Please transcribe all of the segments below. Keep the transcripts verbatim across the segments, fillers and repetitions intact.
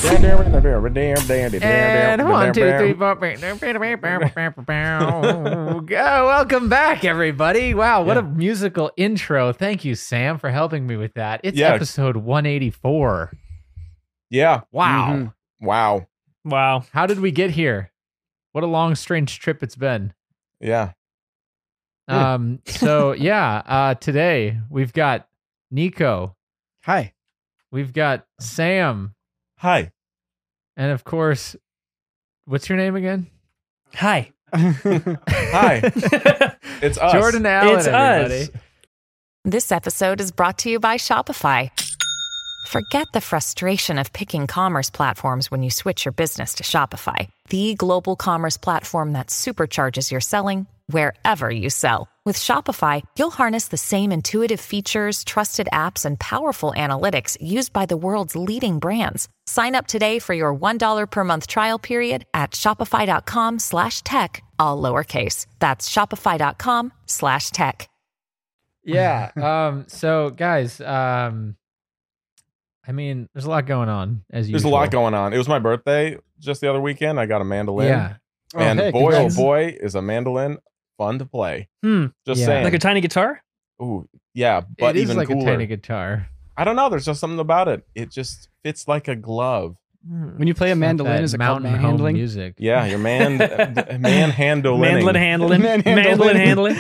And one, two, three, four. Go, welcome back, everybody. Wow, what yeah. a musical intro. Thank you, Sam, for helping me with that. It's yeah. episode one eighty-four. Yeah. Wow. Mm-hmm. Wow. Wow. How did we get here? What a long, strange trip it's been. Yeah. Um. So, yeah, uh, today we've got Nico. Hi. We've got Sam. Hi. And of course, what's your name again? Hi. Hi. It's us. Jordan Allen, it's everybody. Us. This episode is brought to you by Shopify. Forget the frustration of picking commerce platforms when you switch your business to Shopify, the global commerce platform that supercharges your selling wherever you sell. With Shopify, you'll harness the same intuitive features, trusted apps, and powerful analytics used by the world's leading brands. Sign up today for your one dollar per month trial period at shopify.com slash tech, all lowercase. That's shopify.com slash tech. Yeah. Um. So, guys, um, I mean, there's a lot going on, as usual. There's a lot going on. It was my birthday just the other weekend. I got a mandolin. Yeah. And oh, hey, boy, congrats. oh boy, is a mandolin fun to play. Hmm. Just Yeah. saying. Like a tiny guitar? Ooh, yeah, but it is even like cooler. a tiny guitar. I don't know. There's just something about it. It just fits like a glove. When you play a mandolin, That is it called mountain home manhandling? music. Yeah, your man, manhandling. Mandolin handling. Mandolin handling.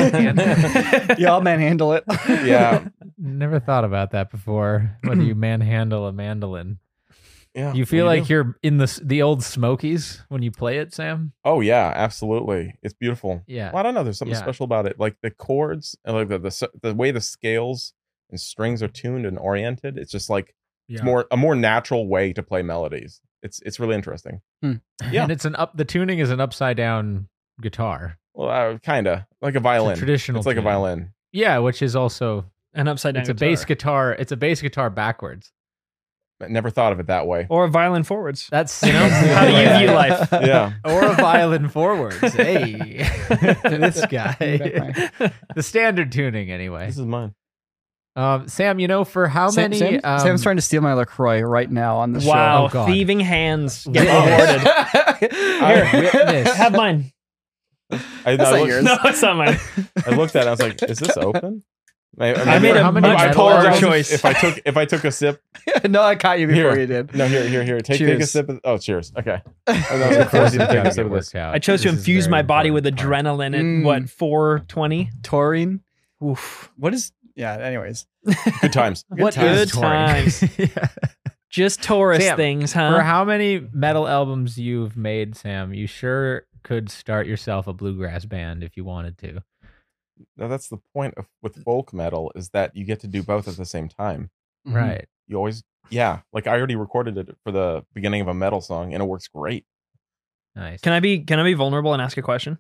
Y'all manhandle it. Yeah, Never thought about that before. Whether you manhandle a mandolin. yeah. You feel What do like do? you're in the the old Smokies when you play it, Sam? Oh yeah, absolutely. It's beautiful. Yeah. Well, I don't know. There's something Yeah. special about it, like the chords and like the, the the way the scales and strings are tuned and oriented. It's just like Yeah. it's more a more natural way to play melodies. It's it's really interesting. Yeah. And it's an up. The tuning is an upside down guitar. Well, uh, kind of like a violin. traditional It's like a tuning. violin. Yeah, which is also An upside down it's a guitar. bass guitar. It's a bass guitar backwards. I never thought of it that way. Or a violin forwards. That's You know? How do you view life? Yeah. Or a violin forwards. Hey, this guy. The standard tuning, anyway. This is mine. Um, Sam, you know, for how Sam, many? Sam, um, Sam's trying to steal my LaCroix right now on the Wow. Oh, God. Thieving hands get Witness. rewarded. I witnessed. Have mine. I, That's I, not looked, yours. No, it's not mine. I looked at it. I was like, "Is this open?" I, I made a how many much metal poorer albums- choice. If I took if I took a sip, show. No, I caught you before Here. you did. no, here, here, here. Take, take a Cheers. sip. Of, oh, cheers. Okay. Of I was gonna force you to take Gotta a sip get of this. worked out. I chose to This is infuse very my body with important part. adrenaline at Mm. what, four twenty? Taurine. Oof. What is... Yeah, anyways. Good times. What times. good times. Yeah. Just Taurus Sam, things, For huh? how many metal albums you've made, Sam, you sure could start yourself a bluegrass band if you wanted to. Now that's the point of with folk metal is that you get to do both at the same time. Mhm. Right. You always, yeah. Like I already recorded it for the beginning of a metal song, and it works great. Nice. Can I be can I be vulnerable and ask a question?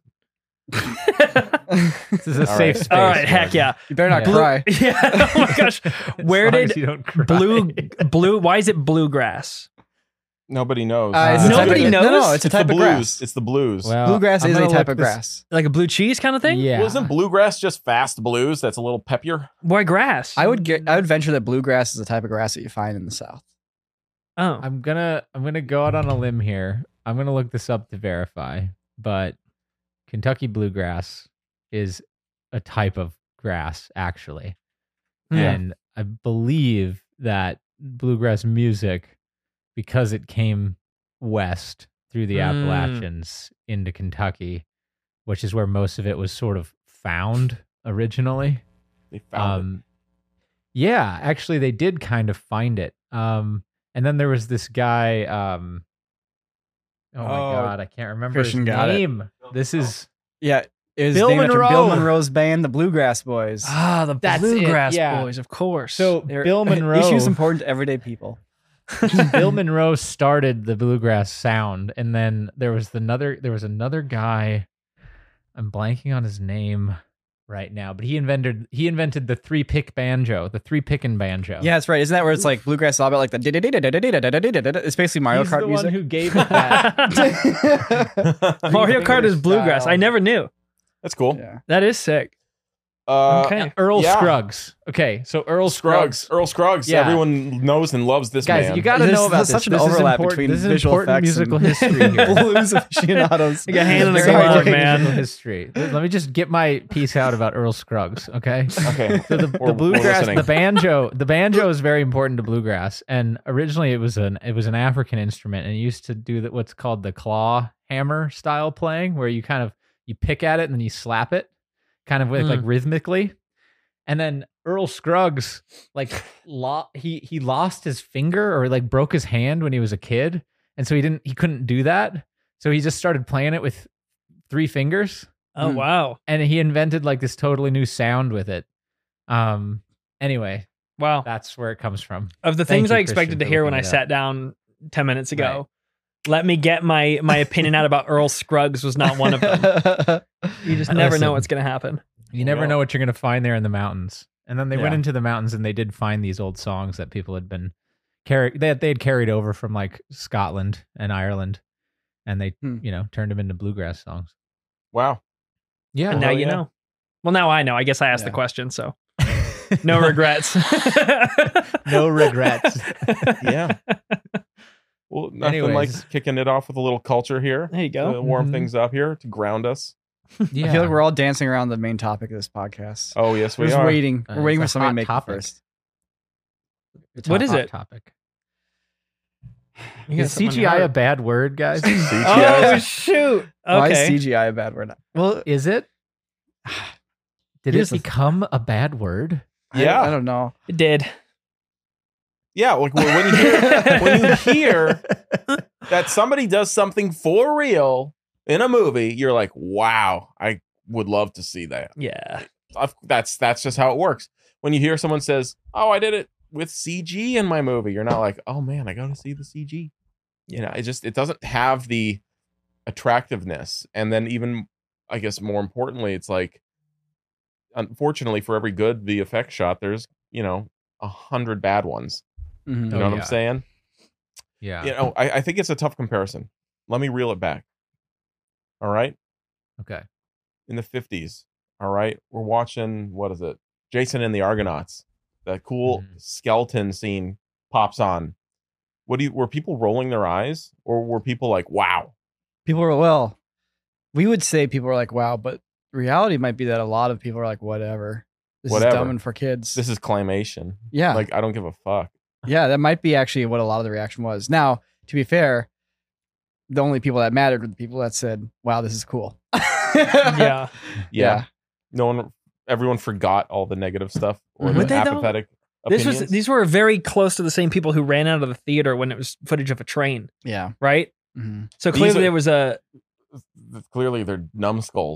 This is a All safe right. space. All right, heck Jordan. yeah. You better not Yeah. cry. Yeah. Oh my gosh. Where As long did as you don't cry. blue blue why is it bluegrass? Nobody knows. Uh, it's Uh, a type of- Nobody No, no, knows? it's a It's type the of blues. grass. It's the blues. Well, Bluegrass I'm is a gonna type look of this- grass. Like a blue cheese kind of thing? Yeah. Well, isn't bluegrass just fast blues? That's a little peppier. Why grass? I would get. I would venture that bluegrass is a type of grass that you find in the South. Oh. I'm gonna I'm gonna go out on a limb here. I'm gonna look this up to verify, but Kentucky bluegrass is a type of grass, actually. Yeah. And I believe that bluegrass music, because it came west through the Mm. Appalachians into Kentucky, which is where most of it was sort of found originally. They found Um, yeah, actually, they did kind of find it. Um, and then there was this guy. Um, oh my Oh, god, I can't remember Christian his got it. name. This is Yeah, it was Bill named after Monroe. Bill Monroe's band, the Bluegrass Boys. Ah, the That's it, bluegrass yeah. boys, of course. so They're- Bill Monroe. Issues important to everyday people. Bill Monroe started the bluegrass sound, and then there was another. There was another guy. I'm blanking on his name right now, but he invented he invented the three pick banjo, the three pickin' banjo. Yeah, that's right. Isn't that where it's like bluegrass is all about like the da-da-da-da-da-da-da-da-da-da? It's basically Mario He's Kart the music. one who gave it that. Mario Kart is Three-finger bluegrass. style. I never knew. That's cool. Yeah. That is sick. Uh, Okay. Earl Yeah. Scruggs. Okay, so Earl Scruggs. Scruggs. Earl Scruggs. Yeah. Everyone knows and loves this Guys, man. you got to There's- know about there's this. such an This is overlap important- between this is visual important effects musical and history here. blues aficionados. Like a hand in the Very glove, important man. musical history. Let me just get my piece out about Earl Scruggs, okay? Okay. So the, We're- the we're bluegrass, listening. the banjo, the banjo is very important to bluegrass, and originally it was an it was an African instrument, and it used to do that what's called the claw hammer style playing, where you kind of you pick at it and then you slap it, kind of with, Mm. like rhythmically. And then Earl Scruggs, like lo- he he lost his finger or like broke his hand when he was a kid, and so he didn't he couldn't do that, so he just started playing it with three fingers. Oh Hmm. wow, And he invented like this totally new sound with it. Um. Anyway, wow. that's where it comes from. Of the Thank things you, I expected Christian, to for hear when I looking it sat down ten minutes ago, let me get my my opinion out about Earl Scruggs was not one of them. You just never know Listen. what's going to happen. You never Yeah. know what you're gonna find there in the mountains. And then they went Yeah. into the mountains and they did find these old songs that people had been carry they had, they had carried over from like Scotland and Ireland, and they Hmm. you know turned them into bluegrass songs. Wow. Yeah. And now hell you yeah. know. Well, now I know. I guess I asked the Yeah. question, so no regrets. No regrets. Yeah. Well, nothing Anyways. like kicking it off with a little culture here. There you go. To warm Mhm. things up here to ground us. Yeah. I feel like we're all dancing around the main topic of this podcast. Oh yes, we're we just are. waiting. Uh, We're waiting for it's a somebody hot to make topic. it first. It's What a is hot it? Topic. You got Is something on C G your I a heart. bad word, guys? C G Oh I. shoot! Why is Okay. C G I a bad word? Well, Is it? Did Here's it the- become a bad word? Yeah. I, I don't know. It did. Yeah, like when when you hear when you hear that somebody does something for real in a movie, you're like, wow, I would love to see that. Yeah. Of- That's that's just how it works. When you hear someone says, "Oh, I did it with C G in my movie," you're not like, "Oh man, I got to see the C G." You know, it just it doesn't have the attractiveness. And then even, I guess, more importantly, it's like, unfortunately, for every good V F X shot, there's you know a hundred bad ones. Mhm. You Oh, know what yeah. I'm saying? Yeah. You know, I, I think it's a tough comparison. Let me reel it back. All right. Okay. In the fifties, all right, we're watching, what is it? Jason and the Argonauts. That cool Mhm. skeleton scene pops on. What do you were people rolling their eyes, or were people like, wow? People were, well, we would say people were like, wow, but reality might be that a lot of people are like, whatever. This Whatever. is dumb and for kids. This is claymation. yeah. Like, I don't give a fuck. Yeah, that might be actually what a lot of the reaction was. Now, to be fair, the only people that mattered were the people that said, wow, this is cool. Yeah. Yeah. No one everyone forgot all the negative stuff or Mhm. the Would they, though? apathetic This opinions. was these were very close to the same people who ran out of the theater when it was footage of a train, Yeah. right? Mhm. So These clearly are- there was a Clearly they're numbskulls.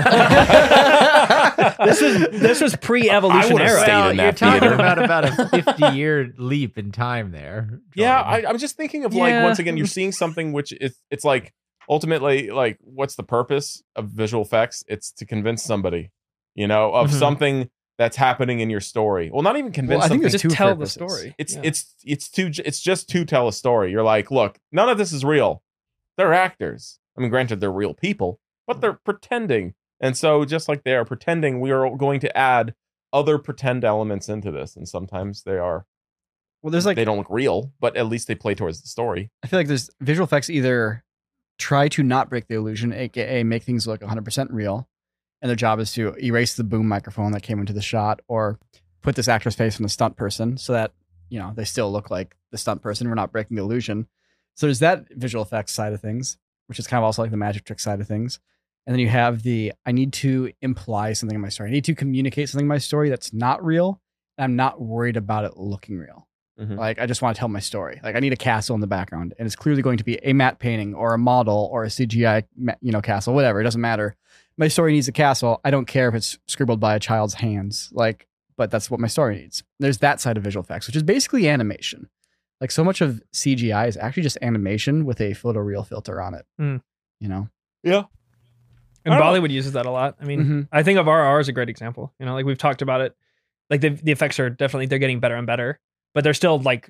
this was this was pre-evolution I would've era. stayed Well, in you're that talking theater. about about a fifty year leap in time there. Yeah, Jordan. I, I'm just thinking of like Yeah. once again, you're seeing something which it's it's like ultimately like what's the purpose of visual effects? It's to convince somebody, you know, of Mhm. something that's happening in your story. Well, not even convince. Well, I think something. there's Just two tell purposes. the story. it's Yeah. it's it's too it's just to tell a story. You're like, look, none of this is real. They're actors. I mean, granted, they're real people, but they're pretending. And so, just like they are pretending, we are going to add other pretend elements into this. And sometimes they are Well, there's like, they don't look real, but at least they play towards the story. I feel like there's visual effects either try to not break the illusion, aka make things look one hundred percent real, and their job is to erase the boom microphone that came into the shot, or put this actor's face on the stunt person so that you know they still look like the stunt person. We're not breaking the illusion. So there's that visual effects side of things, which is kind of also like the magic trick side of things. And then you have the I need to imply something in my story. I need to communicate something in my story that's not real, and I'm not worried about it looking real. Mhm. Like, I just want to tell my story. Like, I need a castle in the background, and it's clearly going to be a matte painting or a model or a C G I, ma- you know, castle, whatever. It doesn't matter. My story needs a castle. I don't care if it's scribbled by a child's hands. Like, but that's what my story needs. There's that side of visual effects, which is basically animation. Like, so much of C G I is actually just animation with a photoreal filter on it. Mm. You know? Yeah. And I don't know. Bollywood uses that a lot. I mean, Mhm. I think of R R as a great example. You know, like we've talked about it. Like the the effects are definitely they're getting better and better, but they're still like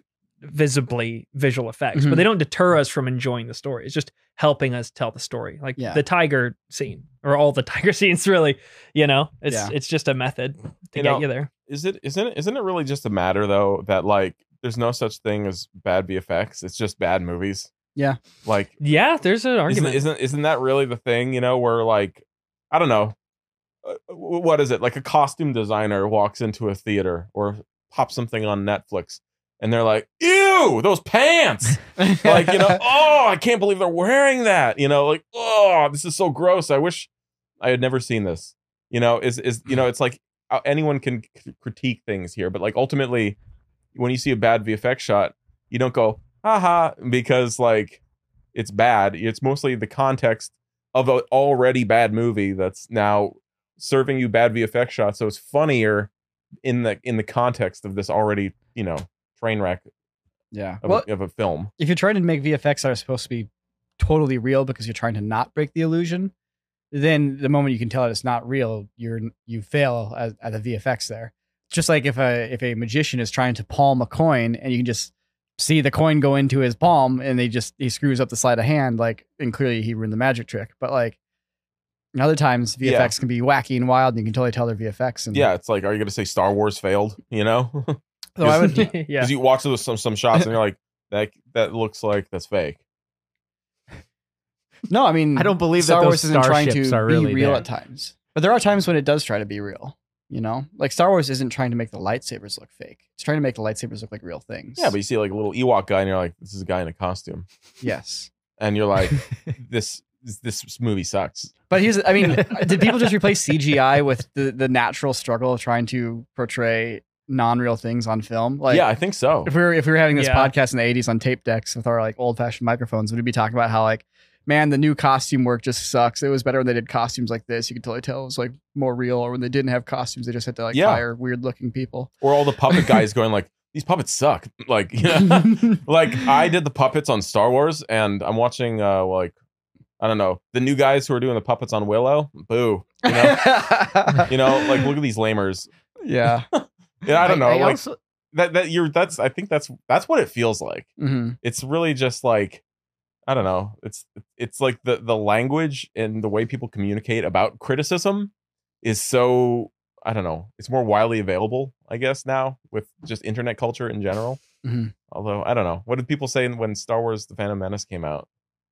visibly visual effects, Mhm. but they don't deter us from enjoying the story. It's just helping us tell the story. Like Yeah. the tiger scene, or all the tiger scenes, really. You know, it's Yeah. it's just a method to You get know, you there. Is it isn't it isn't it really just a matter though that like there's no such thing as bad V F X? It's just bad movies. Yeah. Like Yeah, there's an isn't, argument. isn't isn't that really the thing? You know, where like I don't know, uh, what is it? Like a costume designer walks into a theater or pops something on Netflix, and they're like, "Ew, those pants!" Like, you know, oh, I can't believe they're wearing that. You know, like, oh, this is so gross. I wish I had never seen this. You know, is is you know, it's like uh, anyone can c- critique things here, but like ultimately, when you see a bad V F X shot, you don't go, haha, because like it's bad. It's mostly the context of an already bad movie that's now serving you bad V F X shots, so it's funnier in the in the context of this already, you know, train wreck Yeah. of, Well, a, of a film. if you're trying to make V F X that are supposed to be totally real because you're trying to not break the illusion, then the moment you can tell that it's not real, you're you fail at, at the V F X there. Just like if a if a magician is trying to palm a coin and you can just see the coin go into his palm and they just he screws up the sleight of hand, like, and clearly he ruined the magic trick. But like other times V F X Yeah. can be wacky and wild and you can totally tell they're V F X. And Yeah, it's like, are you going to say Star Wars failed? You know, so I would yeah. because you watch those some some shots and you're like, that that looks like that's fake. no, I mean I don't believe Star that those Wars isn't trying starships to are really be real there. at times. But there are times when it does try to be real. You know, like Star Wars isn't trying to make the lightsabers look fake. It's trying to make the lightsabers look like real things. Yeah, but you see like a little Ewok guy and you're like, this is a guy in a costume, yes. and you're like, this this movie sucks. But here's, I mean, did people just replace C G I with the, the natural struggle of trying to portray non-real things on film? Like, Yeah, I think so. if we were if we were having this Yeah. podcast in the eighties on tape decks with our like old-fashioned microphones, we'd be talking about how like, man, the new costume work just sucks. It was better when they did costumes like this. You could totally tell it was like more real, or when they didn't have costumes, they just had to like Yeah. hire weird-looking people. Or all the puppet guys going like, these puppets suck. Like, you know, like I did the puppets on Star Wars, and I'm watching uh like I don't know the new guys who are doing the puppets on Willow. Boo, you know, you know, like look at these lamers. yeah. Yeah, I don't know, like also- that. That you're that's I think that's that's what it feels like. hmm It's really just like I don't know. It's it's like the the language and the way people communicate about criticism is so I don't know. It's more widely available, I guess, now with just internet culture in general. Mhm. Although I don't know, what did people say when Star Wars: The Phantom Menace came out?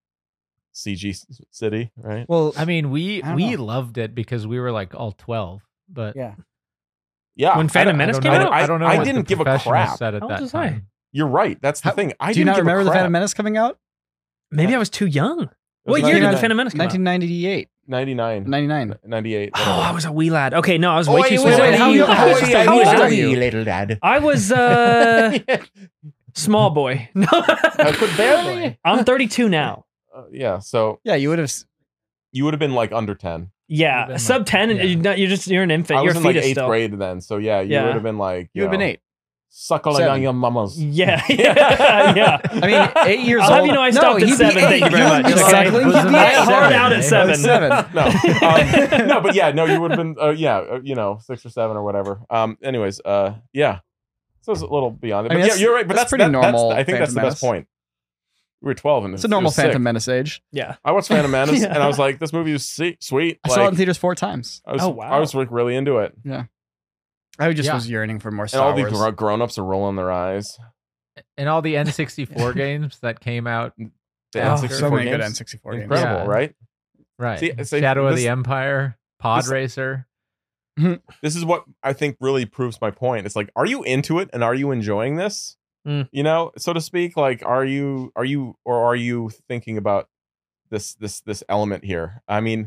C G City, right? Well, I mean, we I don't we know. loved it because we were like all twelve. But yeah. Yeah. When I Phantom don't- Menace I came don't know, out? I don't know. I what didn't the give a professionals crap. Said at How that old was I? time. You're right. That's the How- thing. I Do you didn't not give a remember the crap. Phantom Menace coming out? Maybe I was too young. What was year did the ninety-nine. Phantom Menace come out? nineteen ninety-eight, ninety-nine, ninety-nine. ninety-eight. Oh, whatever. I was a wee lad. Okay, no, I was Oh, way wait, too wait, small. wait, how you- how old are you? How old are you? little dad? I was uh small boy. No, I could barely. I'm thirty-two now. Uh, yeah. So Yeah, you would have. you would have been like under ten. Yeah, been sub like- ten, and yeah. you're, not, you're just you're an infant. I You're was a in like fetus eighth still. grade then. So yeah, you Yeah. would have been like You would have been know, eight. Suckling Seven. on your mamas. Yeah, yeah, yeah. I mean, eight years I'll old. have you know I No, stopped he'd at be seven. Thank you eight. very much. You're Okay? suckling. Was He'd it be not eight. Hard seven, out eh? at seven. Seven. no, um, no, but yeah, no, you would have been, uh, yeah, uh, you know, six or seven or whatever. Um, anyways, uh, yeah, so it's a little beyond it. I But mean, yeah, that's- you're right. But that's that's, pretty that- normal That's, I think that's the Phantom best Menace. point. We were twelve, and It's a normal it was sick. Phantom Menace age. Yeah. I watched Phantom Menace, Yeah. and I was like, this movie is se- sweet. I Like, saw it in theaters four times. I was, Oh, wow. I was like really into it, I just Yeah. was yearning for more and Star all the Wars. gr- grown-ups are rolling their eyes. And all the N sixty-four games that came out. The Oh, N sixty-four so many good games, N sixty-four games. incredible, Yeah. right? Right. See- see, Shadow of this- the Empire, Pod this- Racer. This is what I think really proves my point. It's like, are you into it and are you enjoying this? Mm. You know, so to speak. Like, are you, are you, or are you thinking about this, this, this element here? I mean,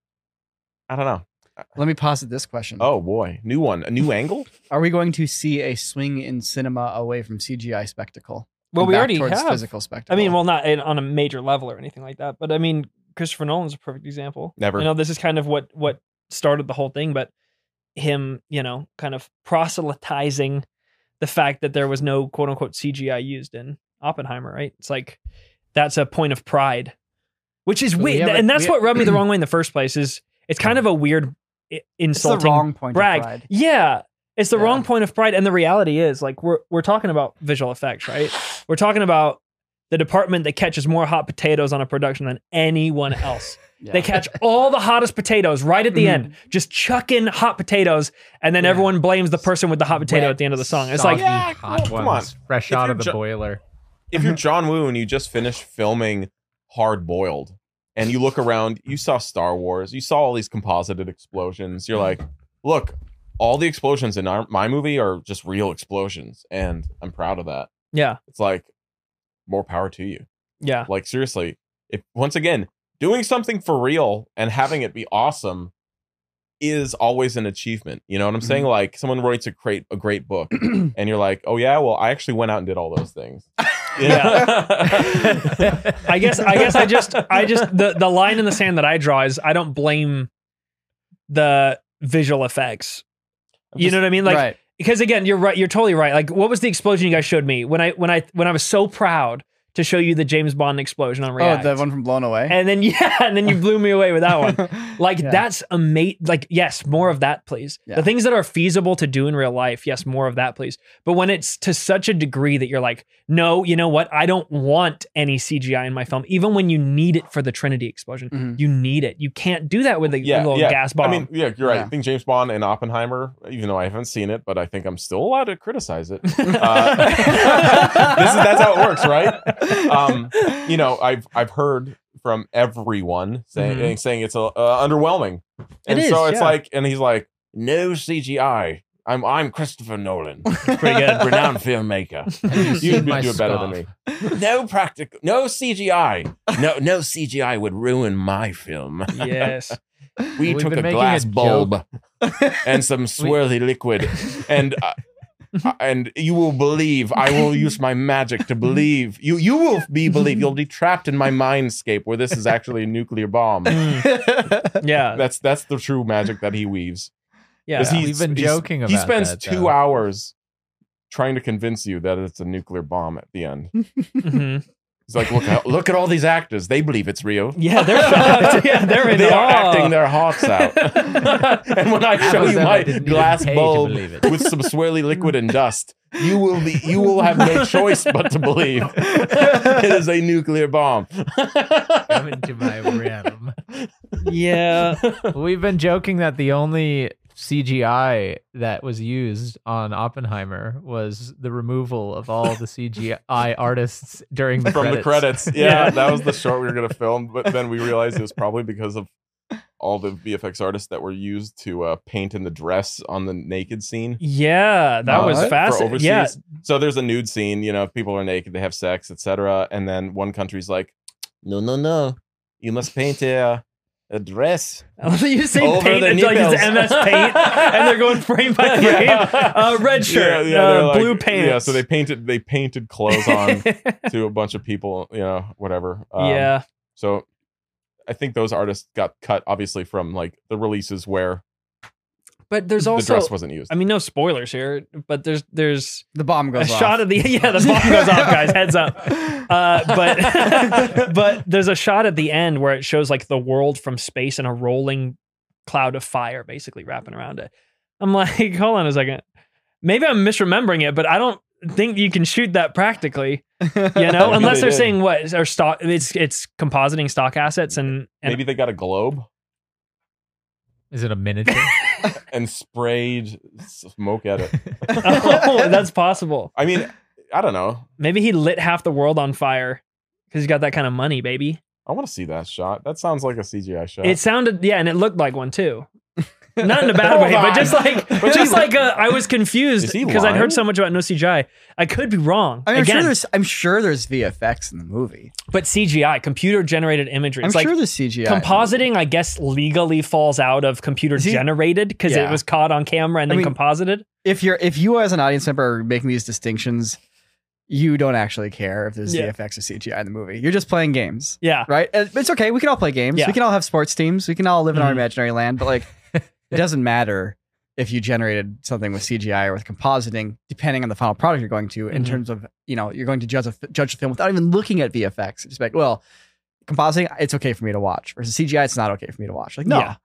I don't know. Let me posit this question. Oh boy, new one, a new angle. Are we going to see a swing in cinema away from C G I spectacle? Well, and we back already towards have. physical spectacle. I mean, well, not in, on a major level or anything like that, but I mean, Christopher Nolan's a perfect example. Never. I know this is kind of what what started the whole thing, but him, you know, kind of proselytizing the fact that there was no quote unquote C G I used in Oppenheimer, right? It's like that's a point of pride, which is But we weird, have a- and that's we- what rubbed me the wrong way in the first place. Is it's kind of a weird, i- it's the insulting wrong point brag. of pride. Yeah, It's the Yeah. wrong point of pride. And the reality is, like, we're we're talking about visual effects, right? We're talking about the department that catches more hot potatoes on a production than anyone else. Yeah. They catch all the hottest potatoes right at the Mhm. end, just chuck in hot potatoes, and then Yeah. everyone blames the person with the hot potato Wet, at the end of the song. It's soggy, like, Yeah, hot well, come ones, on. fresh If out you're of the ju- boiler. If you're John Woo and you just finished filming Hard Boiled and you look around, you saw Star Wars, you saw all these composited explosions. You're like, look, all the explosions in our, my movie are just real explosions. And I'm proud of that. yeah, It's like, more power to you. yeah, Like, seriously, if once again, doing something for real and having it be awesome is always an achievement. You know what I'm saying? Like, someone writes a great a great book, and you're like, oh yeah, well, I actually went out and did all those things. You know? I guess I guess I just I just the the line in the sand that I draw is I don't blame the visual effects. You know what I mean? Like, right. because again, you're right. You're totally right. Like, what was the explosion you guys showed me when I when I when I was so proud to show you the James Bond explosion on React? Oh, the one from Blown Away. And then yeah, and then you blew me away with that one. Like Yeah. that's amazing. Like yes, more of that, please. Yeah. The things that are feasible to do in real life, yes, more of that, please. But when it's to such a degree that you're like, no, you know what? I don't want any C G I in my film, even when you need it for the Trinity explosion. Mhm. You need it. You can't do that with a yeah, little yeah. gas bomb. I mean, yeah, you're right. Yeah. I think James Bond and Oppenheimer, even though I haven't seen it, but I think I'm still allowed to criticize it. Uh, this is that's how it works, right? Um, you know, I've I've heard from everyone saying Mhm. saying it's uh, uh, underwhelming, and It so is, it's yeah. like, and he's like, no C G I. I'm I'm Christopher Nolan, pretty good. renowned filmmaker. Have you You'd seen be my do it better than me. No practical, no C G I. No no C G I would ruin my film. Yes. We We've took been a making glass a bulb and some swirly liquid, and uh, and you will believe. I will use my magic to believe. You you will be believe. You'll be trapped in my mindscape where this is actually a nuclear bomb. Yeah. That's that's the true magic that he weaves. Yeah. 'Cause he's- We've been he's- joking He about spends that, two though. hours trying to convince you that it's a nuclear bomb at the end. Mhm. He's like, look, at- look at all these actors. They believe it's real. Yeah, they're shocked. Yeah, they're in They are awe. acting their hearts out. And when I Half show of you them my didn't even glass pay to bulb believe it. with some swirly liquid and dust, you will be you will have no choice but to believe it is a nuclear bomb. Come into my realm. Yeah. We've been joking that the only C G I that was used on Oppenheimer was the removal of all the C G I artists during the From credits. the credits. Yeah, Yeah. that was the short we were gonna film, but then we realized it was probably because of all the V F X artists that were used to uh, paint in the dress on the naked scene. Yeah, that Uh, was for fascinating. overseas. Yeah. So there's a nude scene, you know, people are naked, they have sex, et cetera. And then one country's like, no, no, no, you must paint a, a dress. You say Over paint the and like it's nipples. M S Paint, and they're going frame by frame. Yeah. Uh, red shirt, Yeah, yeah, they're uh, like- blue pants. Yeah, so they painted they painted clothes on to a bunch of people, you know, whatever. Um, yeah, So I think those artists got cut, obviously, from like the releases where but there's the also, dress wasn't used. I mean, no spoilers here, but there's there's The bomb a goes off. shot of the yeah the bomb goes off, guys. Heads up. Uh, but but there's a shot at the end where it shows like the world from space and a rolling cloud of fire basically wrapping around it. I'm like, hold on a second. Maybe I'm misremembering it, but I don't think you can shoot that practically. You know, Maybe unless they they're did. saying what are stock. It's it's compositing stock assets and, and Maybe they got a globe Is it a miniature? and sprayed smoke at it. oh, that's possible. I mean, I don't know. Maybe he lit half the world on fire because he's got that kind of money, baby. I want to see that shot. That sounds like a C G I shot. It sounded yeah, and it looked like one too. Not in a bad Hold way, but on. just like But just he- like uh, I was confused Is he because I'd lying? heard so much about no C G I. I could be wrong. I mean, I'm Again, sure there's I'm sure there's V F X in the movie. but C G I, computer generated imagery. I'm It's like sure there's C G I. compositing, I guess, legally falls out of computer See- generated because it Yeah. was caught on camera and I then mean- composited. If you're if you as an audience member are making these distinctions, you don't actually care if there's Yeah. V F X or C G I in the movie. You're just playing games. Yeah. Right? Uh, It's okay. We can all play games. Yeah. We can all have sports teams. We can all live in our Mhm. imaginary land. But like, it doesn't matter if you generated something with C G I or with compositing, depending on the final product you're going to. In Mhm. terms of, you know, you're going to judge a f- judge a film without even looking at V F X. It's like, well, compositing, it's okay for me to watch. Versus C G I, it's not okay for me to watch. Like, no. Yeah.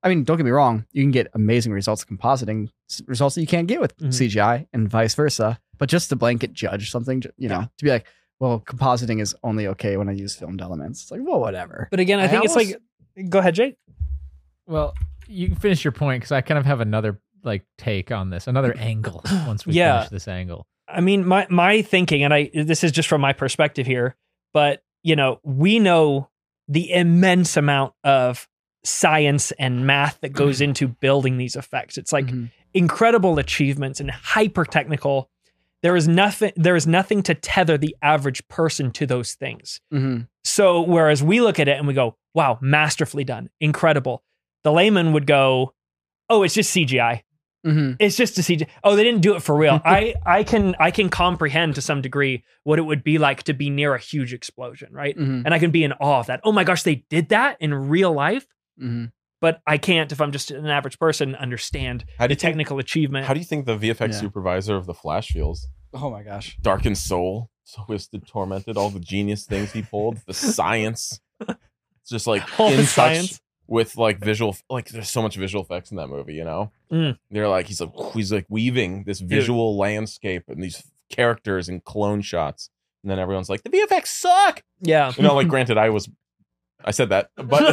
I mean, don't get me wrong, you can get amazing results compositing, s- results that you can't get with Mhm. C G I and vice versa. But just to blanket judge something, you know, Yeah. to be like, well, compositing is only okay when I use filmed elements. It's like, well, whatever. But again, I I think it's like, go ahead, Jake. Well, you can finish your point because I kind of have another like take on this, another angle once we Yeah. finish this angle. I mean, my my thinking, and I this is just from my perspective here, but you know, we know the immense amount of science and math that goes into building these effects. It's like Mhm. incredible achievements and hyper technical. There is nothing. There is nothing to tether the average person to those things. Mhm. So whereas we look at it and we go, "Wow, masterfully done, incredible," the layman would go, "Oh, it's just C G I. Mhm. It's just a C G I. Oh, they didn't do it for real." I I can I can comprehend to some degree what it would be like to be near a huge explosion, right? Mhm. And I can be in awe of that. Oh my gosh, they did that in real life. Mhm. But I can't, if I'm just an average person, understand How do the you think, technical achievement. how do you think the V F X Yeah. supervisor of the Flash feels? Oh my gosh. Darkened soul, twisted, tormented, all the genius things he pulled, the science. It's just like All in the touch science. with like visual, like there's so much visual effects in that movie, you know? Mm. They're like, he's like, he's like weaving this visual landscape and these characters and clone shots. And then everyone's like, the V F X suck. Yeah. You know, like granted, I was, I said that,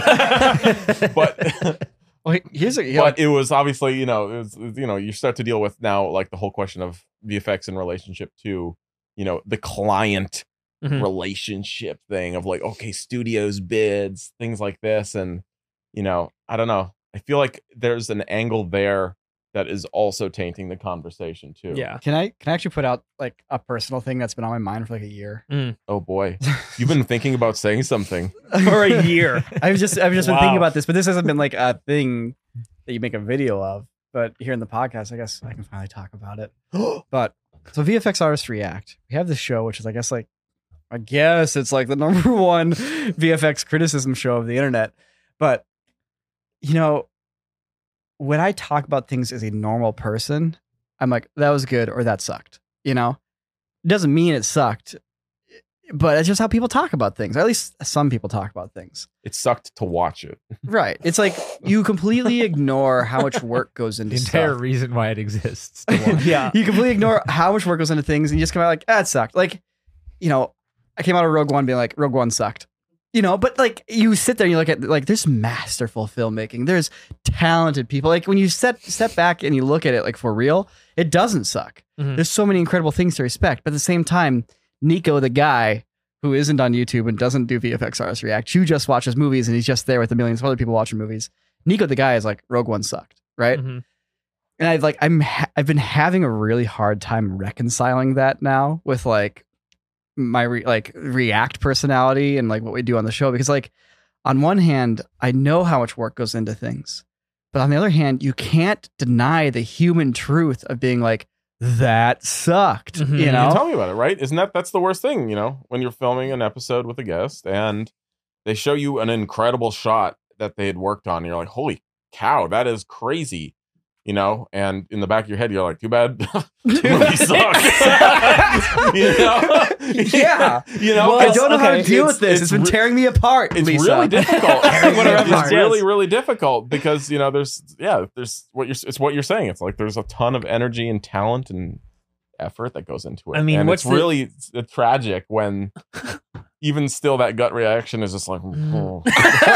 but, but, Well, here's a, yeah, but it was obviously, you know, it was, you know, you start to deal with now like the whole question of V F X in relationship to, you know, the client Mhm. relationship thing of like, okay, studios bids, things like this. And, you know, I don't know. I feel like there's an angle there that is also tainting the conversation too. Yeah. Can I can I actually put out like a personal thing that's been on my mind for like a year? Oh boy. You've been thinking about saying something. For a year. I've just I've just been Wow. thinking about this, but this hasn't been like a thing that you make a video of. But here in the podcast, I guess I can finally talk about it. But so V F X Artists React, we have this show, which is I guess like I guess it's like the number one V F X criticism show of the internet. But you know, when I talk about things as a normal person, I'm like, that was good or that sucked. You know, it doesn't mean it sucked, but it's just how people talk about things. Or at least some people talk about things. It sucked to watch it. Right. It's like you completely ignore how much work goes into The entire stuff. reason why it exists. to watch. Yeah. You completely ignore how much work goes into things and you just come out like, ah, it sucked. Like, you know, I came out of Rogue One being like, Rogue One sucked. You know, but like you sit there and you look at like there's masterful filmmaking. There's talented people. Like when you step step back and you look at it like for real, it doesn't suck. Mhm. There's so many incredible things to respect. But at the same time, Nico, the guy who isn't on YouTube and doesn't do V F X Artists React, who just watches movies and he's just there with the millions of other people watching movies. Nico, the guy, is like Rogue One sucked, right? Mhm. And I've like I'm ha- I've been having a really hard time reconciling that now with like my re- like React personality and like what we do on the show, because like on one hand I know how much work goes into things, but on the other hand you can't deny the human truth of being like that sucked. Mhm. You You know, tell me about it, right? Isn't that that's the worst thing, you know, when you're filming an episode with a guest and they show you an incredible shot that they had worked on, and you're like, holy cow, that is crazy. You know, and in the back of your head, you're like, too bad the movie sucks. you know? Yeah. You know, Well, I it's- don't know how to okay, deal it's- with this. It's been re- tearing me apart. It's Lisa. really difficult. Tearing me it's apart. really, really difficult because, you know, there's, yeah, there's what you're, it's what you're saying. It's like there's a ton of energy and talent and effort that goes into it. I mean, and what's it's the- really it's, it's tragic when even still that gut reaction is just like, oh.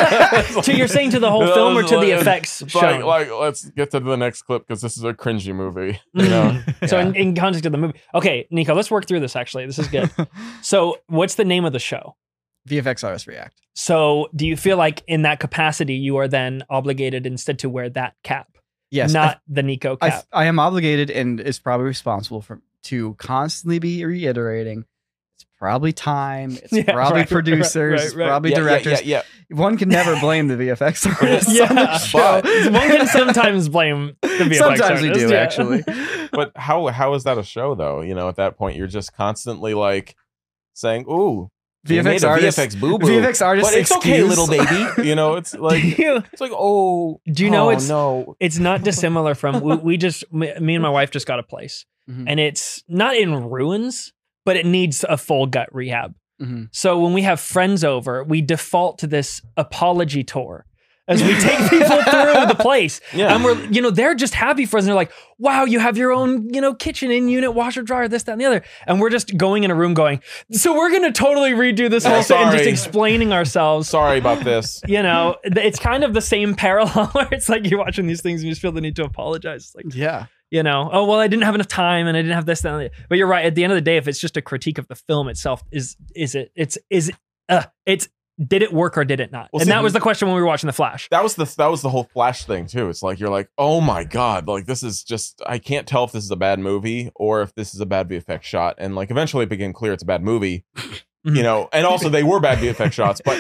So you're saying to the whole film or to the It's effects like, shown? like, let's get to the next clip because this is a cringy movie. You know, So Yeah. in, in context of the movie, okay, Nico, let's work through this. Actually, this is good. So, what's the name of the show? V F X Artists React. So, do you feel like in that capacity you are then obligated instead to wear that cap, Yes, not the Nico I, cap? I am obligated and is probably responsible for to constantly be reiterating. It's probably time. It's Yeah, probably right, producers. right, It's right. probably Yeah, yeah, directors. Yeah, yeah, One can never blame the V F X artists Yeah, on the show. but- One can sometimes blame the V F X Sometimes we artist, do, yeah. actually. But how how is that a show though? You know, at that point you're just constantly like saying, "Ooh, V F X made a artists. V F X boo boo." V F X artists. But it's okay, excuse. little baby. You know, it's like Do you- it's like oh, Do you know oh, it's- no. it's not dissimilar from we, we just me me and my wife just got a place, Mhm. and it's not in ruins, but it needs a full gut rehab. Mhm. So when we have friends over, we default to this apology tour as we take people through the place. Yeah. And we're, you know, they're just happy for us. And they're like, wow, you have your own, you know, kitchen in unit, washer, dryer, this, that, and the other. And we're just going in a room going, so we're going to totally redo this whole thing and just Sorry. explaining ourselves. Sorry about this. You know, it's kind of the same parallel where it's like you're watching these things and you just feel the need to apologize. It's like, Yeah. you know, oh, well, I didn't have enough time and I didn't have this, that, and the other. But you're right. At the end of the day, if it's just a critique of the film itself, is, is it, it's, is, uh, it's, did it work or did it not? Well, and see, that was the question when we were watching The Flash. That was the that was the whole Flash thing too. It's like you're like, oh my god, like this is just I can't tell if this is a bad movie or if this is a bad V F X shot. And like eventually it became clear it's a bad movie, you know. And also they were bad V F X shots, but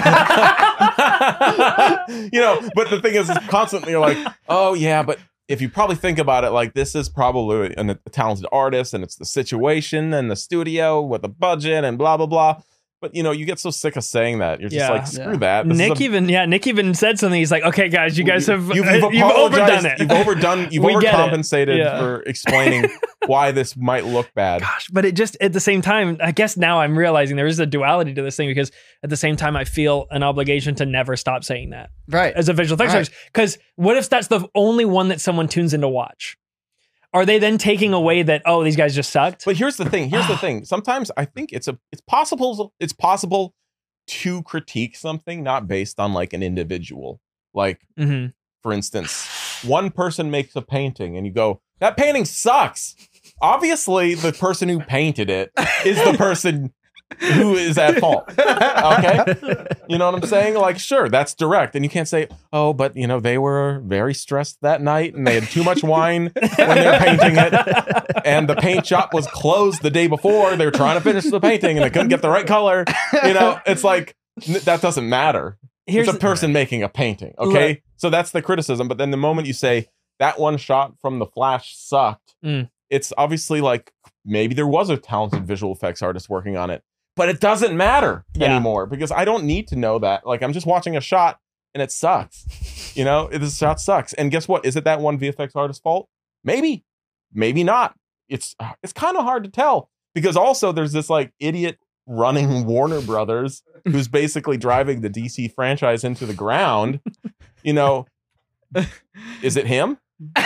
you know. But the thing is, is constantly you're like, oh yeah, but if you probably think about it, like this is probably an, a talented artist, and it's the situation and the studio with the budget and blah blah blah. But you know, you get so sick of saying that. You're just Yeah. like, screw Yeah. that. This Nick is a- even, yeah, Nick even said something. He's like, okay, guys, you guys have, you've, uh, you've, you've overdone apologized- it. You've overdone. You've We get it. overcompensated Yeah. for explaining why this might look bad. Gosh, but it just at the same time, I guess now I'm realizing there is a duality to this thing because at the same time, I feel an obligation to never stop saying that Right. as a visual effects Right. artist. Because what if that's the only one that someone tunes in to watch? Are they then taking away that, oh, these guys just sucked? But here's the thing. Here's the thing. Sometimes I think it's a. It's possible. It's possible to critique something not based on like an individual. Like, Mm-hmm. for instance, one person makes a painting, and you go, "That painting sucks." Obviously, the person who painted it is the person who is at fault. Okay, you know what I'm saying? Like, sure, that's direct, and you can't say, "Oh, but you know, they were very stressed that night, and they had too much wine when they were painting it, and the paint shop was closed the day before. They were trying to finish the painting, and they couldn't get the right color." You know, it's like n- that doesn't matter. Here's It's a person making a painting. Okay, Look. so that's the criticism. But then the moment you say that one shot from The Flash sucked, Mm. it's obviously like maybe there was a talented visual effects artist working on it. But it doesn't matter Yeah. anymore because I don't need to know that. Like, I'm just watching a shot and it sucks. You know, this shot sucks. And guess what? Is it that one V F X artist's fault? Maybe, maybe not. It's it's kind of hard to tell because also there's this like idiot running Warner Brothers who's basically driving the D C franchise into the ground. You know, is it him?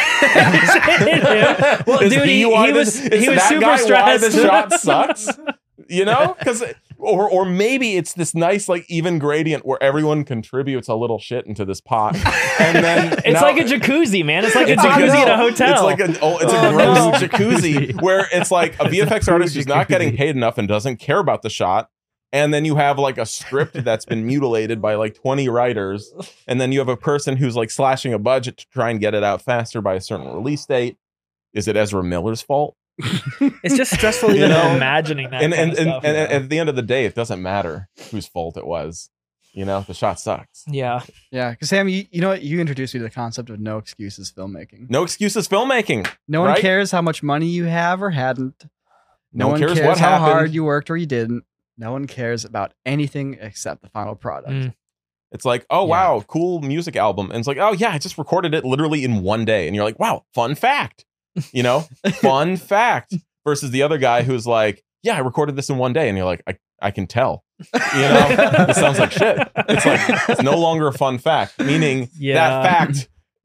Well, Is dude, he, why he this- was is he was that super guy why stressed. the shot sucks? You know, because or or maybe it's this nice like even gradient where everyone contributes a little shit into this pot, and then It's now- like a jacuzzi, man. It's like a It's jacuzzi I at a know. hotel. It's like a oh, it's Oh, a gross no. jacuzzi where it's like a V F X artist who's not getting paid enough and doesn't care about the shot. And then you have like a script that's been mutilated by like twenty writers. And then you have a person who's like slashing a budget to try and get it out faster by a certain release date. Is it Ezra Miller's fault? It's just stressful You even know? imagining that. And kind and, of and, stuff. and at the end of the day, it doesn't matter whose fault it was. You know, the shot sucks. yeah, Yeah. Because Sam, you, you know what? You introduced me to the concept of no excuses filmmaking. No excuses filmmaking. No one right? cares how much money you have or hadn't. No, No, one one cares, cares, what how happened. hard you worked or you didn't. No one cares about anything except the final product. Mm. It's like, oh, Yeah. wow, cool music album. And it's like, oh, yeah, I just recorded it literally in one day. And you're like, wow, fun fact. You know, fun fact. Versus the other guy who's like, yeah, I recorded this in one day. And you're like, I, I can tell. You know, this sounds like shit. It's like, it's no longer a fun fact, meaning Yeah. that fact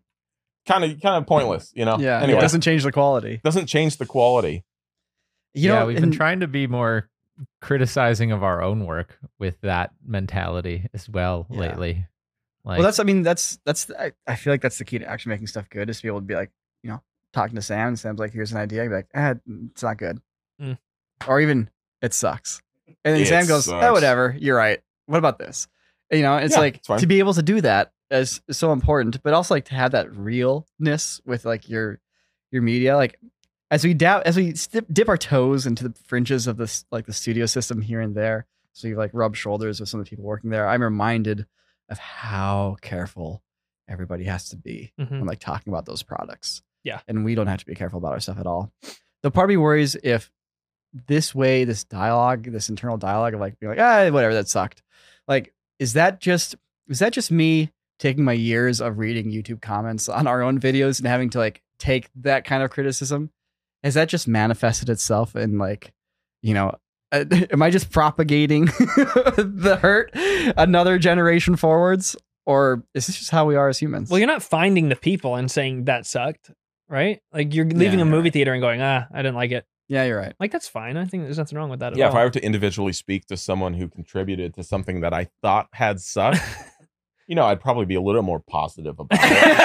kind of kind of pointless, you know? Yeah. Anyway, It doesn't change the quality. doesn't change the quality. You yeah, know, we've and- been trying to be more criticizing of our own work with that mentality as well Yeah. lately. Like, well, that's, I mean, that's, that's, I, I feel like that's the key to actually making stuff good is to be able to be like, you know, talking to Sam and Sam's like, here's an idea. I'd be like, ah, it's not good. Mm. Or even, it sucks. And then It Sam goes, sucks. oh, whatever. You're right. What about this? You know, it's Yeah, like it's fine. to be able to do that is, is so important, but also like to have that realness with like your, your media. Like as we dab, as we stip, dip our toes into the fringes of this, like the studio system here and there. So you like rub shoulders with some of the people working there. I'm reminded of how careful everybody has to be Mhm. when like talking about those products. Yeah. And we don't have to be careful about our stuff at all. The part of me worries if this way, this dialogue, this internal dialogue of like being like, ah, whatever, that sucked. Like, is that just is that just me taking my years of reading YouTube comments on our own videos and having to like take that kind of criticism? Has that just manifested itself in like, you know, uh, am I just propagating the hurt another generation forwards? or is this just how we are as humans? Well, you're not finding the people and saying that sucked, right? Like you're leaving Yeah, a you're movie right. theater and going, ah, I didn't like it. yeah, you're right. Like that's fine. I think there's nothing wrong with that at Yeah, all. if I were to individually speak to someone who contributed to something that I thought had sucked, you know, I'd probably be a little more positive about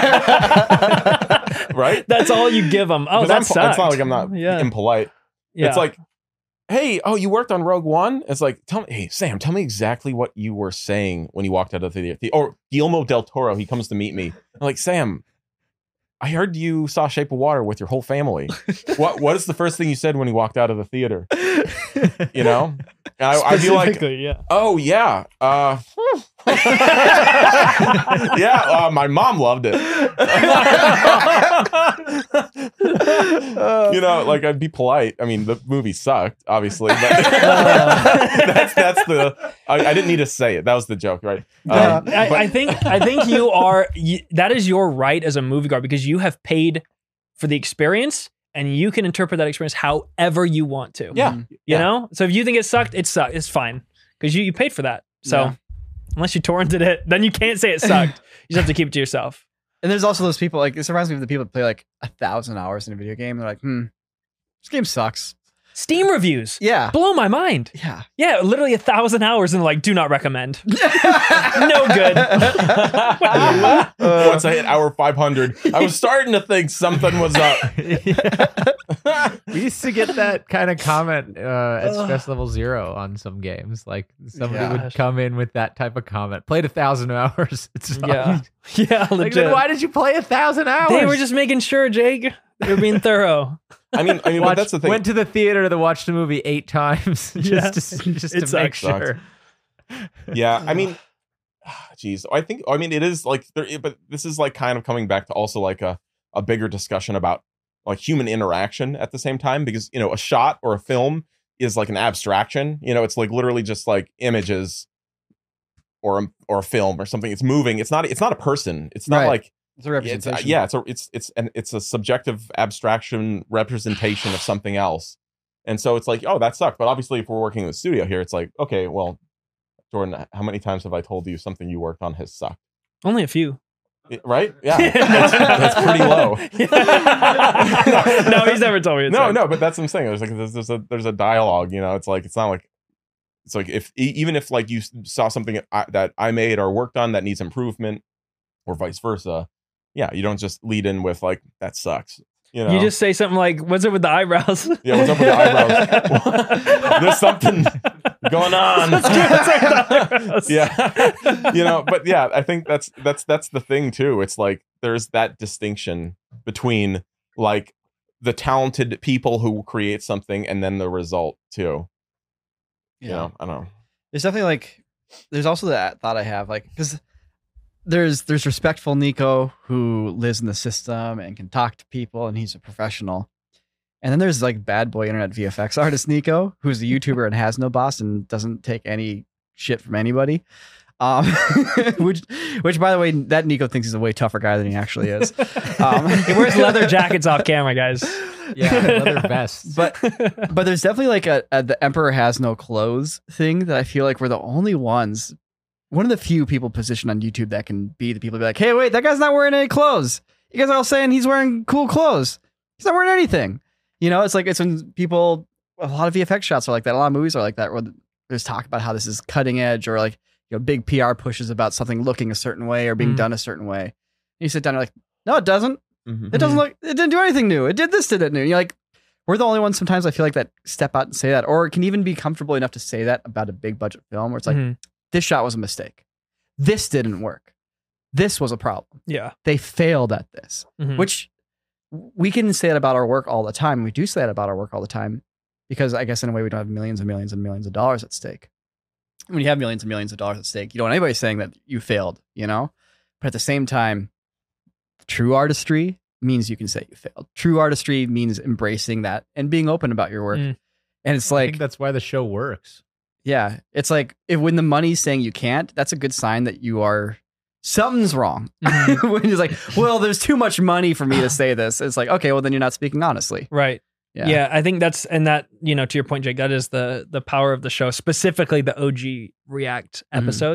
it. Right? That's all you give them. Oh, Because that I'm, sucked. it's not like I'm not Yeah. impolite. Yeah. It's like, hey, oh, you worked on Rogue One? It's like, tell me, hey, Sam, tell me exactly what you were saying when you walked out of the theater. Or Guillermo del Toro, he comes to meet me. I'm like, Sam, I heard you saw Shape of Water with your whole family. What What is the first thing you said when you walked out of the theater? You know? And I, I'd be like, Specifically, yeah. oh, yeah. Uh, yeah, uh, my mom loved it. You know, like I'd be polite. I mean, the movie sucked, obviously, but that's that's the. I, I didn't need to say it. That was the joke, right? Yeah, Um, I, but- I think I think you are you, that is your right as a moviegoer because you have paid for the experience and you can interpret that experience however you want to. yeah, You yeah. know? So if you think it sucked, it sucked. It's fine. Because you, you paid for that. So Yeah. unless you torrented it, then you can't say it sucked. You just have to keep it to yourself. And there's also those people, like, this reminds me of the people that play like a thousand hours in a video game. They're like, hmm, this game sucks. Steam reviews. Yeah. Blow my mind. Yeah. Yeah, literally a thousand hours and like, do not recommend. No good. Once I hit hour five hundred, I was starting to think something was up. We used to get that kind of comment uh, at stress level zero on some games. Like somebody Yeah. would come in with that type of comment. Played a thousand hours. It's Yeah. Yeah, Like, legit. then why did you play a thousand hours? They were just making sure, Jake. They were being thorough. I mean, I mean, but Watched- that's the thing. Went to the theater to watch the movie eight times just Yeah. to, just It to make sucks. sure. Yeah, I mean, geez, I think I mean it is like there, but this is like kind of coming back to also like a a bigger discussion about like human interaction at the same time because you know a shot or a film is like an abstraction. You know, it's like literally just like images or a, or a film or something. It's moving. It's not. It's not a person. It's not Right. like It's a it's, representation. uh, yeah. It's a it's it's and it's a subjective abstraction representation of something else. And so it's like, oh, that sucked. But obviously, if we're working in the studio here, it's like, okay, well, Jordan, how many times have I told you something you worked on has sucked? Only a few. It- right? Yeah, that's, that's pretty low. No, he's never told me. It No, sucked. no, but that's what I'm saying. There's like there's, there's a there's a dialogue. You know, it's like it's not like it's like if e- even if like you saw something I, that I made or worked on that needs improvement, or vice versa. Yeah, you don't just lead in with like that sucks. You know, You just say something like, "What's up with the eyebrows?" Yeah, what's up with the eyebrows? There's something going on. Let's do- let's say the eyebrows. Yeah, you know, but yeah, I think that's that's that's the thing too. It's like there's that distinction between like the talented people who create something and then the result too. You know, I don't know. There's definitely like, there's also that thought I have, like, because there's there's respectful Nico who lives in the system and can talk to people and he's a professional. And then there's like bad boy internet V F X artist Nico, who's a YouTuber and has no boss and doesn't take any shit from anybody. Um, which, which by the way, that Nico thinks he's a way tougher guy than he actually is. Um, He wears leather jackets off camera, guys. Yeah, leather vests. But but there's definitely like a, a the emperor has no clothes thing that I feel like we're the only ones, one of the few people positioned on YouTube that can be the people to be like, hey, wait, that guy's not wearing any clothes. You guys are all saying he's wearing cool clothes. He's not wearing anything. You know, it's like it's when people, a lot of V F X shots are like that. A lot of movies are like that where there's talk about how this is cutting edge or like, you know, big P R pushes about something looking a certain way or being Mm. done a certain way. And you sit down and you're like, no, it doesn't. Mhm. It doesn't look, it didn't do anything new. It did this, did it new. You're like, we're the only ones sometimes I feel like that step out and say that, or can even be comfortable enough to say that about a big budget film where it's like, Mhm. this shot was a mistake. This didn't work. This was a problem. Yeah. They failed at this, Mhm. which we can say that about our work all the time. We do say that about our work all the time because I guess in a way we don't have millions and millions and millions of dollars at stake. When you have millions and millions of dollars at stake, you don't want anybody saying that you failed, you know? But at the same time, true artistry means you can say you failed. True artistry means embracing that and being open about your work. Mm. And it's I like, think that's why the show works. yeah, it's like if when the money's saying you can't, that's a good sign that you are something's wrong. Mhm. When it's like, well, there's too much money for me to say this. It's like, okay, well then you're not speaking honestly. Right. Yeah. Yeah. I think that's and that, you know, to your point, Jake, that is the the power of the show, specifically the O G React Mhm. episodes.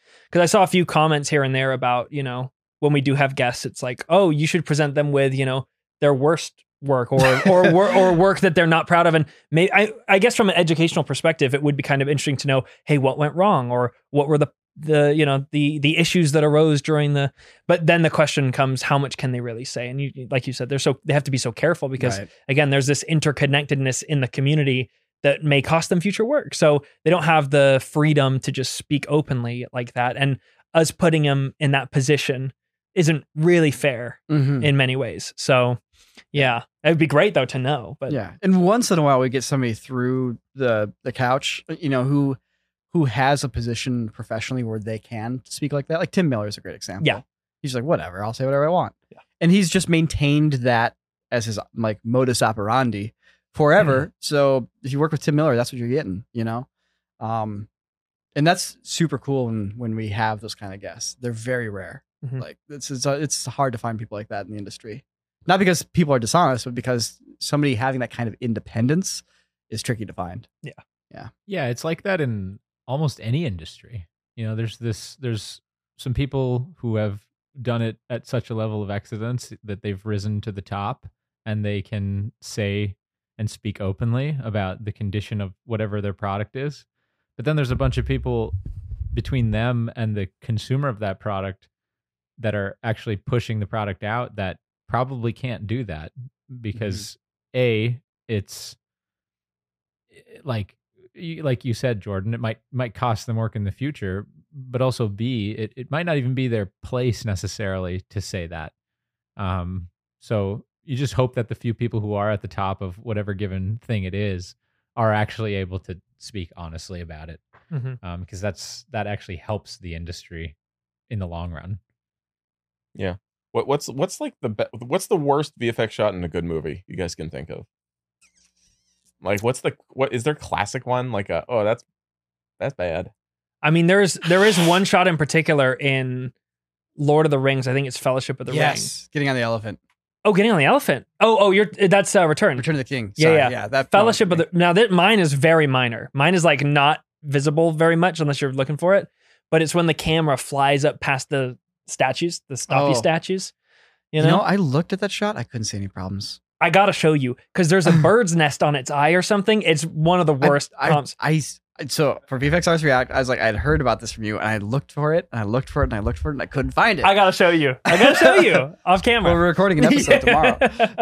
because I saw a few comments here and there about, you know, when we do have guests, it's like, oh, you should present them with, you know, their worst work or or wor- or work that they're not proud of. And may, I, I guess from an educational perspective, it would be kind of interesting to know, hey, what went wrong, or what were the the you know the the issues that arose during the. But then the question comes, how much can they really say? And you, like you said, they're so they have to be so careful because Right. again, there's this interconnectedness in the community that may cost them future work. So they don't have the freedom to just speak openly like that. And us putting them in that position isn't really fair Mhm. in many ways. So yeah, it would be great though to know. But Yeah, and once in a while we get somebody through the the couch, you know, who who has a position professionally where they can speak like that. Like Tim Miller is a great example. Yeah. He's like, whatever, I'll say whatever I want. Yeah. And he's just maintained that as his like modus operandi forever. Mm-hmm. So if you work with Tim Miller, that's what you're getting, you know? Um, and that's super cool when when we have those kind of guests. They're very rare. Mhm. Like it's it's, uh, it's hard to find people like that in the industry. Not because people are dishonest, but because somebody having that kind of independence is tricky to find. Yeah, it's like that in almost any industry. You know, there's this there's some people who have done it at such a level of excellence that they've risen to the top and they can say and speak openly about the condition of whatever their product is. But then there's a bunch of people between them and the consumer of that product that are actually pushing the product out that probably can't do that because A, it's like you- like you said, Jordan, it might might cost them work in the future, but also B, it, it might not even be their place necessarily to say that. Um, so you just hope that the few people who are at the top of whatever given thing it is are actually able to speak honestly about it, Mhm. um, because that's that actually helps the industry in the long run. What what's what's like the be- what's the worst V F X shot in a good movie you guys can think of? Like what's the what is there a classic one like a oh that's that's bad. I mean, there's there is one shot in particular in Lord of the Rings. I think it's Fellowship of the Ring. yes, getting on the elephant. Oh, getting on the elephant. Oh, oh, you're that's uh, Return. Return of the King. Yeah, Sorry, yeah. yeah. That Fellowship of the now that mine is very minor. Mine is like not visible very much unless you're looking for it. But it's when the camera flies up past the statues, the Stoppy Oh. statues. You You know, know, I looked at that shot. I couldn't see any problems. I gotta show you because there's a bird's nest on its eye or something. It's one of the worst I, prompts. I, I so for V F X Arts React, I was like, I'd heard about this from you, and I looked for it, and I looked for it, and I looked for it, and I couldn't find it. I gotta show you. I gotta show you off camera. Well, we're recording an episode tomorrow.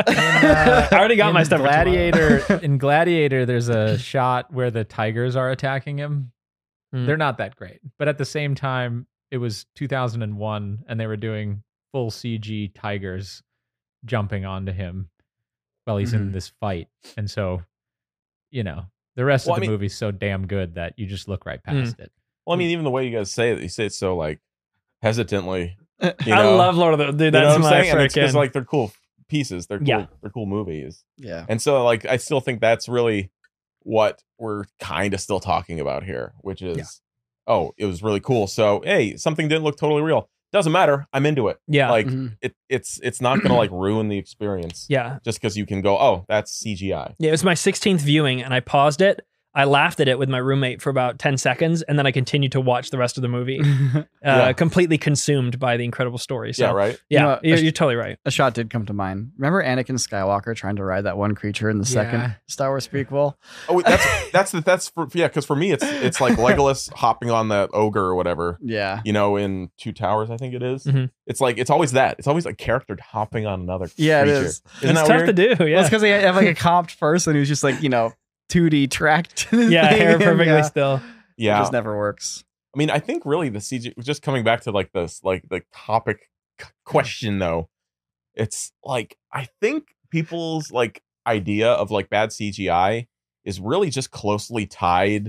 I already got in my stuff. for tomorrow. Gladiator. In Gladiator, there's a shot where the tigers are attacking him. Hmm. They're not that great, but at the same time, it was two thousand one, and they were doing full C G tigers jumping onto him while he's in Mhm. this fight, and so you know the rest Well, of the I mean- movie's so damn good that you just look right past it. Well, I mean even the way you guys say it, you say it so like hesitantly. You I know? love Lord of the Dude. You know That's what I'm my saying? And it's freaking. because like they're cool pieces. They're cool, Yeah. they're cool movies. Yeah. And so like I still think that's really what we're kind of still talking about here, which is Yeah. oh, it was really cool. So hey, something didn't look totally real. Doesn't matter. I'm into it. yeah, Like Mhm. it it's it's not gonna like ruin the experience yeah, just because you can go, oh, that's C G I. yeah. It was my sixteenth viewing, and I paused it. I laughed at it with my roommate for about ten seconds, and then I continued to watch the rest of the movie, uh, Yeah. completely consumed by the incredible story. So, Yeah, right. Yeah, You know, you're, a sh- you're totally right. A shot did come to mind. Remember Anakin Skywalker trying to ride that one creature in the Yeah. second Star Wars prequel? Oh, that's that's the that's for yeah, because for me it's it's like Legolas hopping on that ogre or whatever. Yeah. You know, in Two Towers, I think it is. Mhm. It's like it's always that. It's always a character hopping on another. Yeah, it creature. is. Isn't it's that tough weird? to do. Well, Yeah, it's because they have like a comped person who's just like, you know, two D tracked. yeah, hair perfectly yeah. still. It Yeah, just never works. I mean, I think really the C G. Just coming back to like this, like the topic c- question though, it's like I think people's like idea of like bad C G I is really just closely tied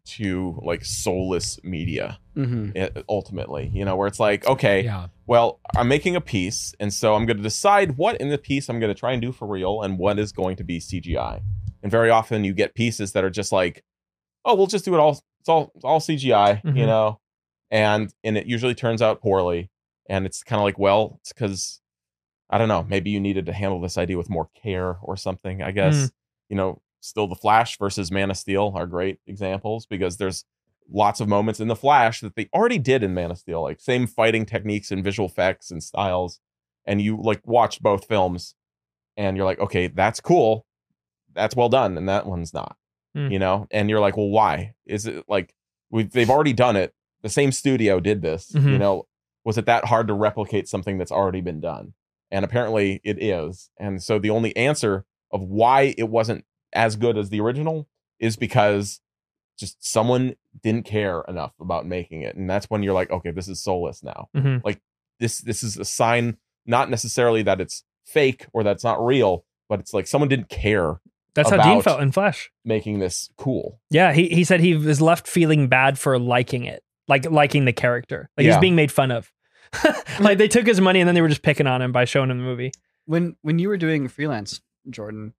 to like soulless media. Mm-hmm. i- Ultimately, you know, where it's like, okay, Yeah, well, I'm making a piece, and so I'm going to decide what in the piece I'm going to try and do for real and what is going to be C G I. And very often you get pieces that are just like, oh, we'll just do it all. It's all, it's all C G I, you Mhm. know, and and it usually turns out poorly. And it's kind of like, well, it's because I don't know, maybe you needed to handle this idea with more care or something. I guess Mm. you know, still the Flash versus Man of Steel are great examples because there's lots of moments in The Flash that they already did in Man of Steel, like same fighting techniques and visual effects and styles. And you like watch both films and you're like, okay, that's cool. That's well done. And that one's not, Mm. you know? And you're like, well, why? Is it like we've, they've already done it. The same studio did this, Mhm. you know? Was it that hard to replicate something that's already been done? And apparently it is. And so the only answer of why it wasn't as good as the original is because just someone didn't care enough about making it. And that's when you're like, okay, this is soulless now. Mhm. Like this, this is a sign, not necessarily that it's fake or that's not real, but it's like someone didn't care That's how Dean about- felt in Flash. making this cool. Yeah, he he said he was left feeling bad for liking it, like liking the character. Like Yeah. he's being made fun of. Like they took his money and then they were just picking on him by showing him the movie. When when you were doing freelance, Jordan,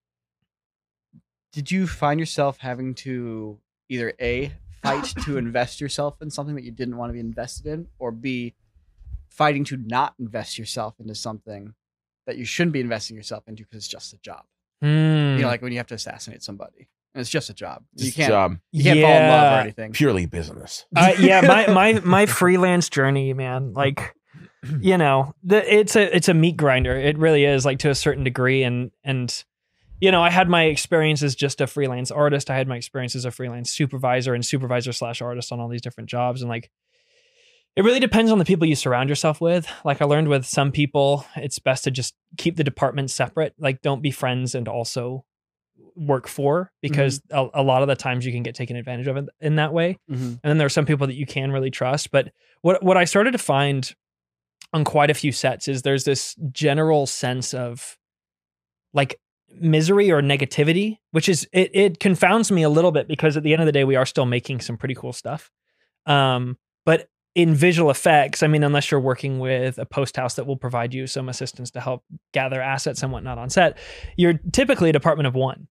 did you find yourself having to either A, fight to invest yourself in something that you didn't want to be invested in, or B, fighting to not invest yourself into something that you shouldn't be investing yourself into because it's just a job? Hmm. You know, like when you have to assassinate somebody and it's just a job. You Just can't job, you can't fall in love Yeah. or anything. purely business. uh, yeah, my my my freelance journey, man. Like, you know, the, it's a it's a meat grinder. It really is, like to a certain degree. And and you know, I had my experience as just a freelance artist. I had my experience as a freelance supervisor and supervisor slash artist on all these different jobs. And like, it really depends on the people you surround yourself with. Like I learned with some people, it's best to just keep the departments separate. Like don't be friends and also work for, because a, a lot of the times you can get taken advantage of in, in that way. Mhm. And then there are some people that you can really trust. But what what I started to find on quite a few sets is there's this general sense of like misery or negativity, which is it, it confounds me a little bit because at the end of the day, we are still making some pretty cool stuff. Um, but in visual effects, I mean, unless you're working with a post house that will provide you some assistance to help gather assets and whatnot on set, you're typically a department of one.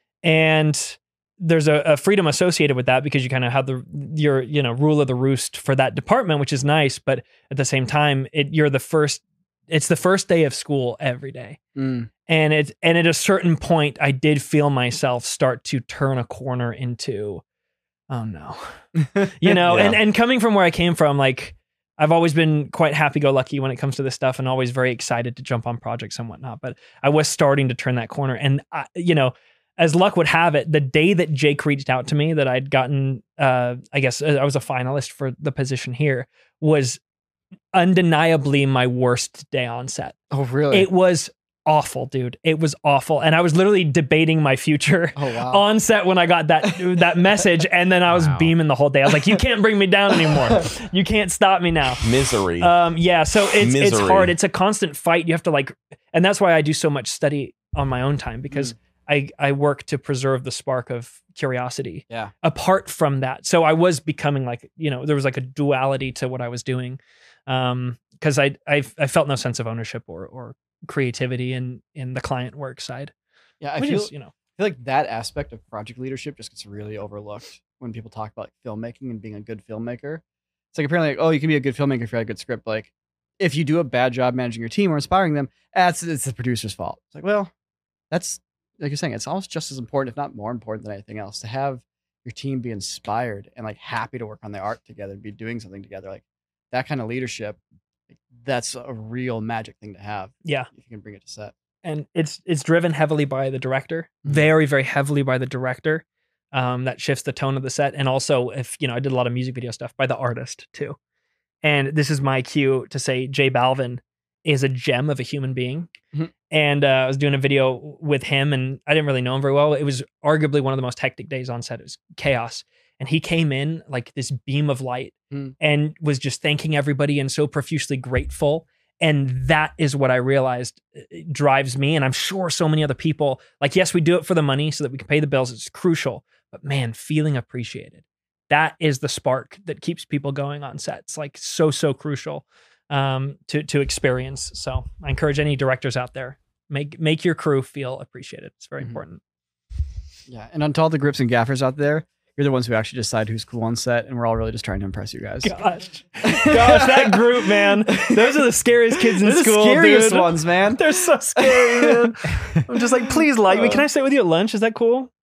And there's a, a freedom associated with that because you kind of have the your you know rule of the roost for that department, which is nice. But at the same time, it you're the first. It's the first day of school every day, Mm. and it and at a certain point, I did feel myself start to turn a corner into, oh no, you know. Yeah. And and coming from where I came from, like I've always been quite happy-go-lucky when it comes to this stuff, and always very excited to jump on projects and whatnot. But I was starting to turn that corner, and I, you know. As luck would have it, the day that Jake reached out to me that I'd gotten, uh, I guess I was a finalist for the position here, was undeniably my worst day on set. Oh, really? It was awful, dude. It was awful. And I was literally debating my future oh, wow. on set when I got that that message. And then I was Wow. beaming the whole day. I was like, you can't bring me down anymore. You can't stop me now. Misery. Um, yeah, so it's it's Misery. hard. It's a constant fight. You have to like, and that's why I do so much study on my own time, because I I work to preserve the spark of curiosity. Yeah. Apart from that, so I was becoming like, you know, there was like a duality to what I was doing, um, because I I I felt no sense of ownership or or creativity in in the client work side, Yeah, I which feel, is, you know, I feel like that aspect of project leadership just gets really overlooked when people talk about like filmmaking and being a good filmmaker. It's like apparently, like, oh, you can be a good filmmaker if you have a good script. Like, if you do a bad job managing your team or inspiring them, that's it's the producer's fault. It's like, well, that's like you're saying, it's almost just as important, if not more important than anything else, to have your team be inspired and like happy to work on the art together and be doing something together. Like that kind of leadership, like, that's a real magic thing to have. yeah. If you can bring it to set. And it's it's driven heavily by the director, Mhm. very very heavily by the director. Um, that shifts the tone of the set, and also if you know, I did a lot of music video stuff by the artist too. And this is my cue to say J Balvin is a gem of a human being. Mhm. And uh, I was doing a video with him, and I didn't really know him very well. It was arguably one of the most hectic days on set. It was chaos. And he came in like this beam of light Mm. and was just thanking everybody and so profusely grateful. And that is what I realized drives me. And I'm sure so many other people, like, yes, we do it for the money so that we can pay the bills. It's crucial. But man, feeling appreciated. That is the spark that keeps people going on sets. Like so, so crucial um, to, to experience. So I encourage any directors out there, make, make your crew feel appreciated. It's very Mhm. important. Yeah. And on to all the grips and gaffers out there, you're the ones who actually decide who's cool on set, and we're all really just trying to impress you guys. Gosh, gosh, that group, man. Those are the scariest kids in They're the school, scariest dude. ones, man. They're so scary, man. I'm just like, please like me. Can I sit with you at lunch? Is that cool?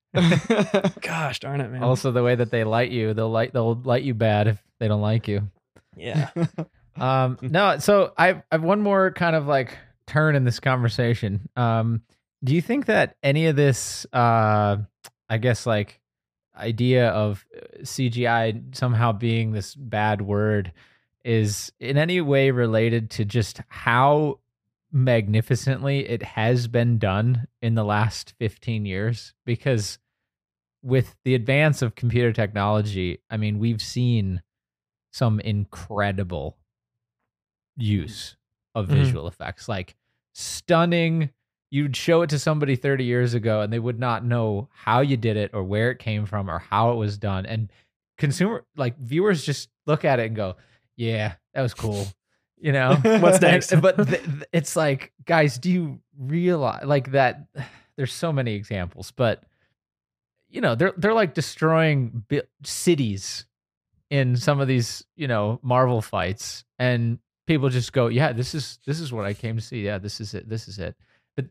Gosh darn it, man. Also, the way that they light you, they'll light they'll light you bad if they don't like you. Yeah. Um, no, so I I have one more kind of like turn in this conversation. Um, do you think that any of this, uh, I guess like idea of C G I somehow being this bad word is in any way related to just how magnificently it has been done in the last fifteen years? Because with the advance of computer technology, I mean, we've seen some incredible use of Mhm. visual effects, like stunning. You'd show it to somebody thirty years ago and they would not know how you did it or where it came from or how it was done. And consumer, like viewers just look at it and go, yeah, that was cool. You know, What's next? And- but th- th- it's like, guys, do you realize like that? There's so many examples, but you know, they're, they're like destroying bi- cities in some of these, you know, Marvel fights, and people just go, yeah, this is, this is what I came to see. Yeah, this is it. This is it. But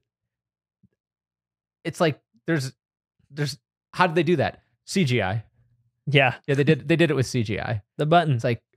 it's like, there's, there's, how did they do that? C G I. Yeah. Yeah, they did, they did it with C G I. The buttons. It's like,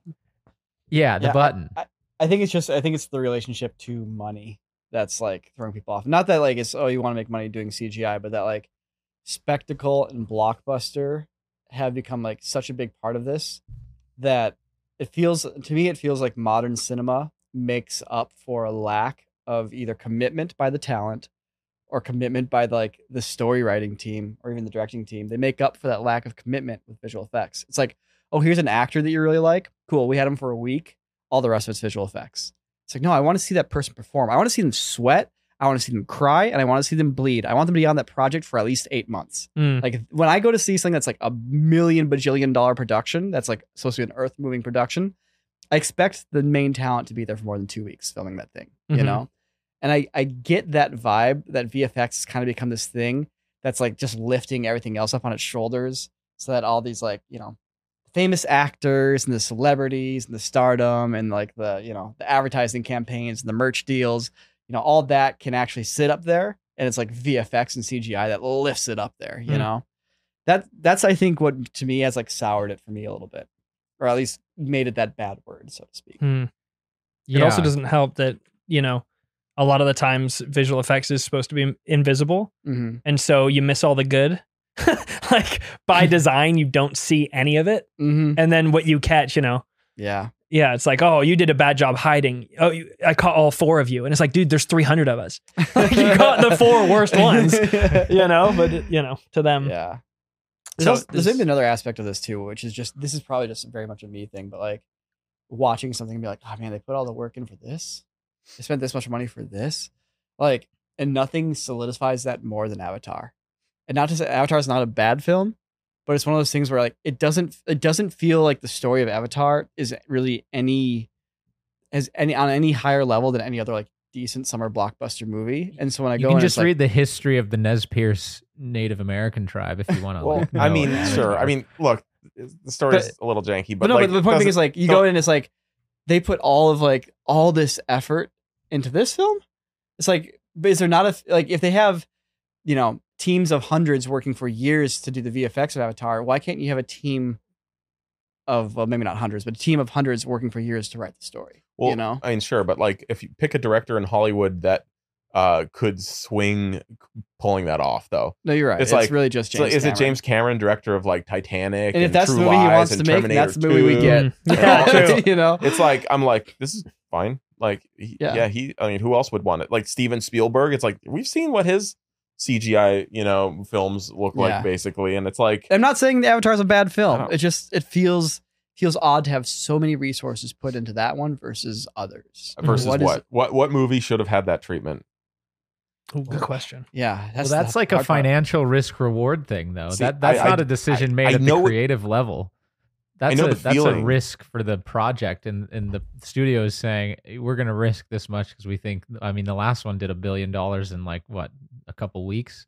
yeah, the Yeah, I- button. I, I think it's just I think it's the relationship to money that's like throwing people off. Not that like it's oh you want to make money doing C G I, but that like spectacle and blockbuster have become like such a big part of this that it feels to me it feels like modern cinema makes up for a lack of either commitment by the talent or commitment by like the story writing team or even the directing team. They make up for that lack of commitment with visual effects. It's like, oh, here's an actor that you really like. Cool. We had him for a week. All the rest of it's visual effects. It's like, no, I want to see that person perform. I want to see them sweat. I want to see them cry, and I want to see them bleed. I want them to be on that project for at least eight months. Mm. Like when I go to see something that's like a million bajillion dollar production, that's like supposed to be an earth moving production, I expect the main talent to be there for more than two weeks filming that thing, you Mhm. know? And I, I get that vibe that V F X has kind of become this thing that's like just lifting everything else up on its shoulders so that all these like, you know, famous actors and the celebrities and the stardom and like the, you know, the advertising campaigns and the merch deals, you know, all that can actually sit up there. And it's like V F X and C G I that lifts it up there, you Mm. know? That that's I think what to me has like soured it for me a little bit. Or at least made it that bad word, so to speak. Hmm. Yeah. It also doesn't help that, you know, a lot of the times visual effects is supposed to be invisible. Mm-hmm. And so you miss all the good. Like by design, you don't see any of it. Mm-hmm. And then what you catch, you know, Yeah. yeah, it's like, oh, you did a bad job hiding. Oh, you, I caught all four of you. And it's like, dude, there's three hundred of us. Like, you caught the four worst ones, you know, but, you know, to them. Yeah. There's, So also, there's this- maybe another aspect of this too, which is just this is probably just very much a me thing, but like watching something and be like, oh man, they put all the work in for this. They spent this much money for this. Like, and nothing solidifies that more than Avatar. And not to say Avatar is not a bad film, but it's one of those things where like it doesn't it doesn't feel like the story of Avatar is really any as any on any higher level than any other like decent summer blockbuster movie. And so when I You go can in, just it's like, read the history of the Nez Perce Native American tribe if you want to. Well, like, I know mean, Avatar. sure. I mean, look, the story's a little janky, but, But no, like, but the point being doesn't- is like you don't- go in and it's like they put all of like all this effort into this film. It's like, but is there not a like if they have, you know, teams of hundreds working for years to do the V F X of Avatar, why can't you have a team of well, maybe not hundreds, but a team of hundreds working for years to write the story? Well, you know, I mean, sure, but like if you pick a director in Hollywood that uh could swing pulling that off, though. no, you're right. It's It's, like- really just So James. is it Cameron. James Cameron, director of like Titanic And and, if that's True the movie he Lies wants and to make, Terminator that's the movie we two? get. Mm. Yeah, true. you know, It's like I'm like this is fine. Like he, Yeah. yeah. he. I mean, who else would want it? Like Steven Spielberg. It's like we've seen what his C G I, you know, films look Yeah. like basically, and it's like I'm not saying the Avatar is a bad I film. don't- It just it feels feels odd to have so many resources put into that one versus others. versus What what is- what what, movie should have had that treatment? Ooh, good question. Yeah, Well, that's that's the like a hard part. financial risk reward thing, though. See, that that's I- I- not a decision I- made I at know the what- creative level. That's know a the that's a feeling. risk for the project, and and the studio is saying we're going to risk this much because we think. I mean, the last one did a billion dollars in like what a couple weeks,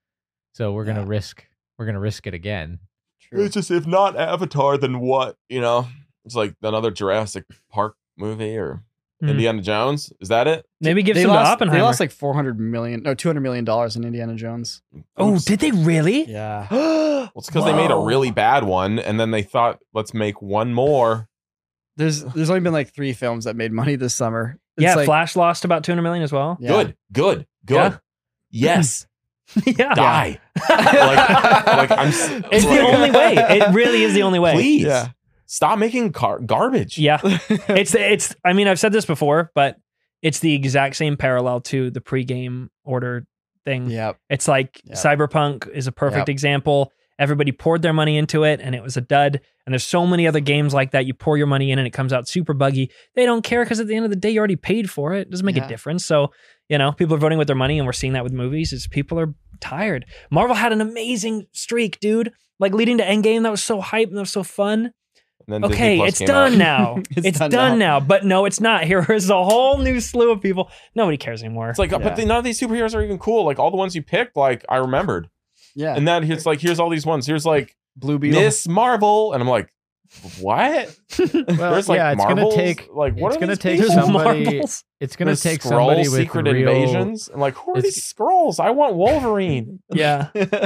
so we're going to Yeah. risk we're going to risk it again. True. It's just if not Avatar, then what? You know, it's like another Jurassic Park movie, or Hmm. Indiana Jones. Is that it? Maybe give they some lost, to Oppenheimer. They lost like four hundred million, no, two hundred million dollars in Indiana Jones. oh, Oops. did they really? Yeah. Well, it's because they made a Whoa. really bad one, and then they thought, let's make one more. There's there's only been like three films that made money this summer. It's Yeah, like, Flash lost about two hundred million as well. yeah. Good, good, good. Yeah. Yes, yeah. die. like, like I'm. s- It's the like, only way. It really is the only way. Please, Yeah. stop making car- garbage. Yeah. It's it's I mean, I've said this before, but it's the exact same parallel to the pre-game order thing. Yep. It's like Yep. Cyberpunk is a perfect Yep. example. Everybody poured their money into it and it was a dud. And there's so many other games like that. You pour your money in and it comes out super buggy. They don't care because at the end of the day, you already paid for it. It doesn't make Yeah. a difference. So, you know, people are voting with their money and we're seeing that with movies is people are tired. Marvel had an amazing streak, dude. Like leading to Endgame, that was so hype and that was so fun. And then Disney Okay, Plus it's came done out. now. It's it's done done, now. now. But no, it's not. Here is a whole new slew of people. Nobody cares anymore. It's like, Yeah. but the, none of these superheroes are even cool. Like all the ones you picked, like I remembered. Yeah. And then it's like, here's all these ones. Here's like Blue Beetle. Miss Marvel, and I'm like, what? Well, There's like yeah, it's gonna marbles. take like what it's are gonna these take people? There's somebody. marbles. It's gonna There's take Skrull somebody with secret real. invasions. I'm like, who are It's- these scrolls? I want Wolverine. Yeah.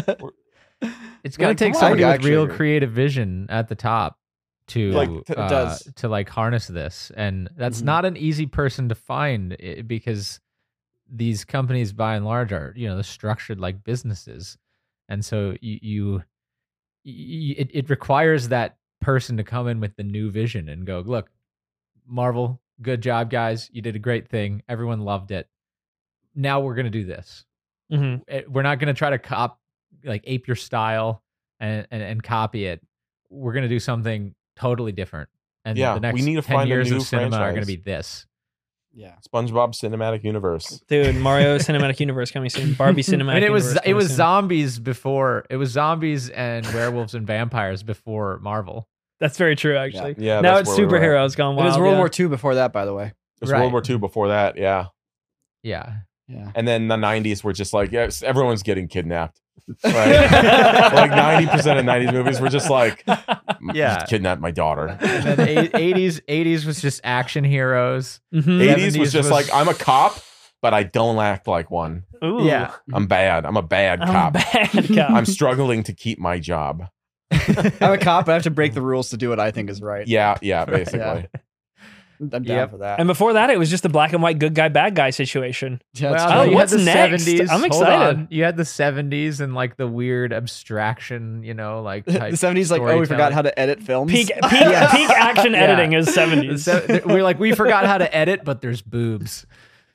It's gonna Like, take come somebody on. with real Actually- creative vision at the top to Like, it uh, does. to like harness this, and that's Mhm. not an easy person to find i- because these companies, by and large, are you know they're structured like businesses, and so you, you, you it, it requires that person to come in with the new vision and go, look, Marvel, good job, guys, you did a great thing, everyone loved it. Now we're gonna do this. hmm It- we're not going to try to cop like ape your style and, and and copy it. We're going to do something totally different. And Yeah, the next we need to ten find a years new of cinema are going to franchise. be this. Yeah. SpongeBob Cinematic Universe. Dude, Mario Cinematic Universe coming soon. Barbie Cinematic I mean, it was Universe it coming was soon. zombies before. It was zombies and werewolves and vampires before Marvel. That's very true, actually. Yeah, now that's it's where we were at. superheroes gone It wild. was World yeah. War Two before that, by the way. It was Right. World War Two before that, yeah. Yeah. Yeah. And then the nineties were just like, yes, everyone's getting kidnapped. Right? Like ninety percent of nineties movies were just like, Yeah. kidnap my daughter. And then eighties eighties was just action heroes. Mhm. eighties was seventies just was- like, I'm a cop, but I don't act like one. Ooh. Yeah. I'm bad. I'm a bad I'm a cop. bad cop. I'm struggling to keep my job. I'm a cop, but I have to break the rules to do what I think is right. Yeah, yeah, basically. Yeah. I'm down Yep. for that. And before that, it was just a black and white good guy, bad guy situation. Yeah, that's Well, Oh, no, true. you what's had the next? seventies. I'm Hold excited. on. You had the seventies and like the weird abstraction, you know, like type the seventies, like, oh, we forgot storytelling. how to edit films. Peak peak, Yes. peak action Yeah. editing is seventies. So, we're like, we forgot how to edit, but there's boobs.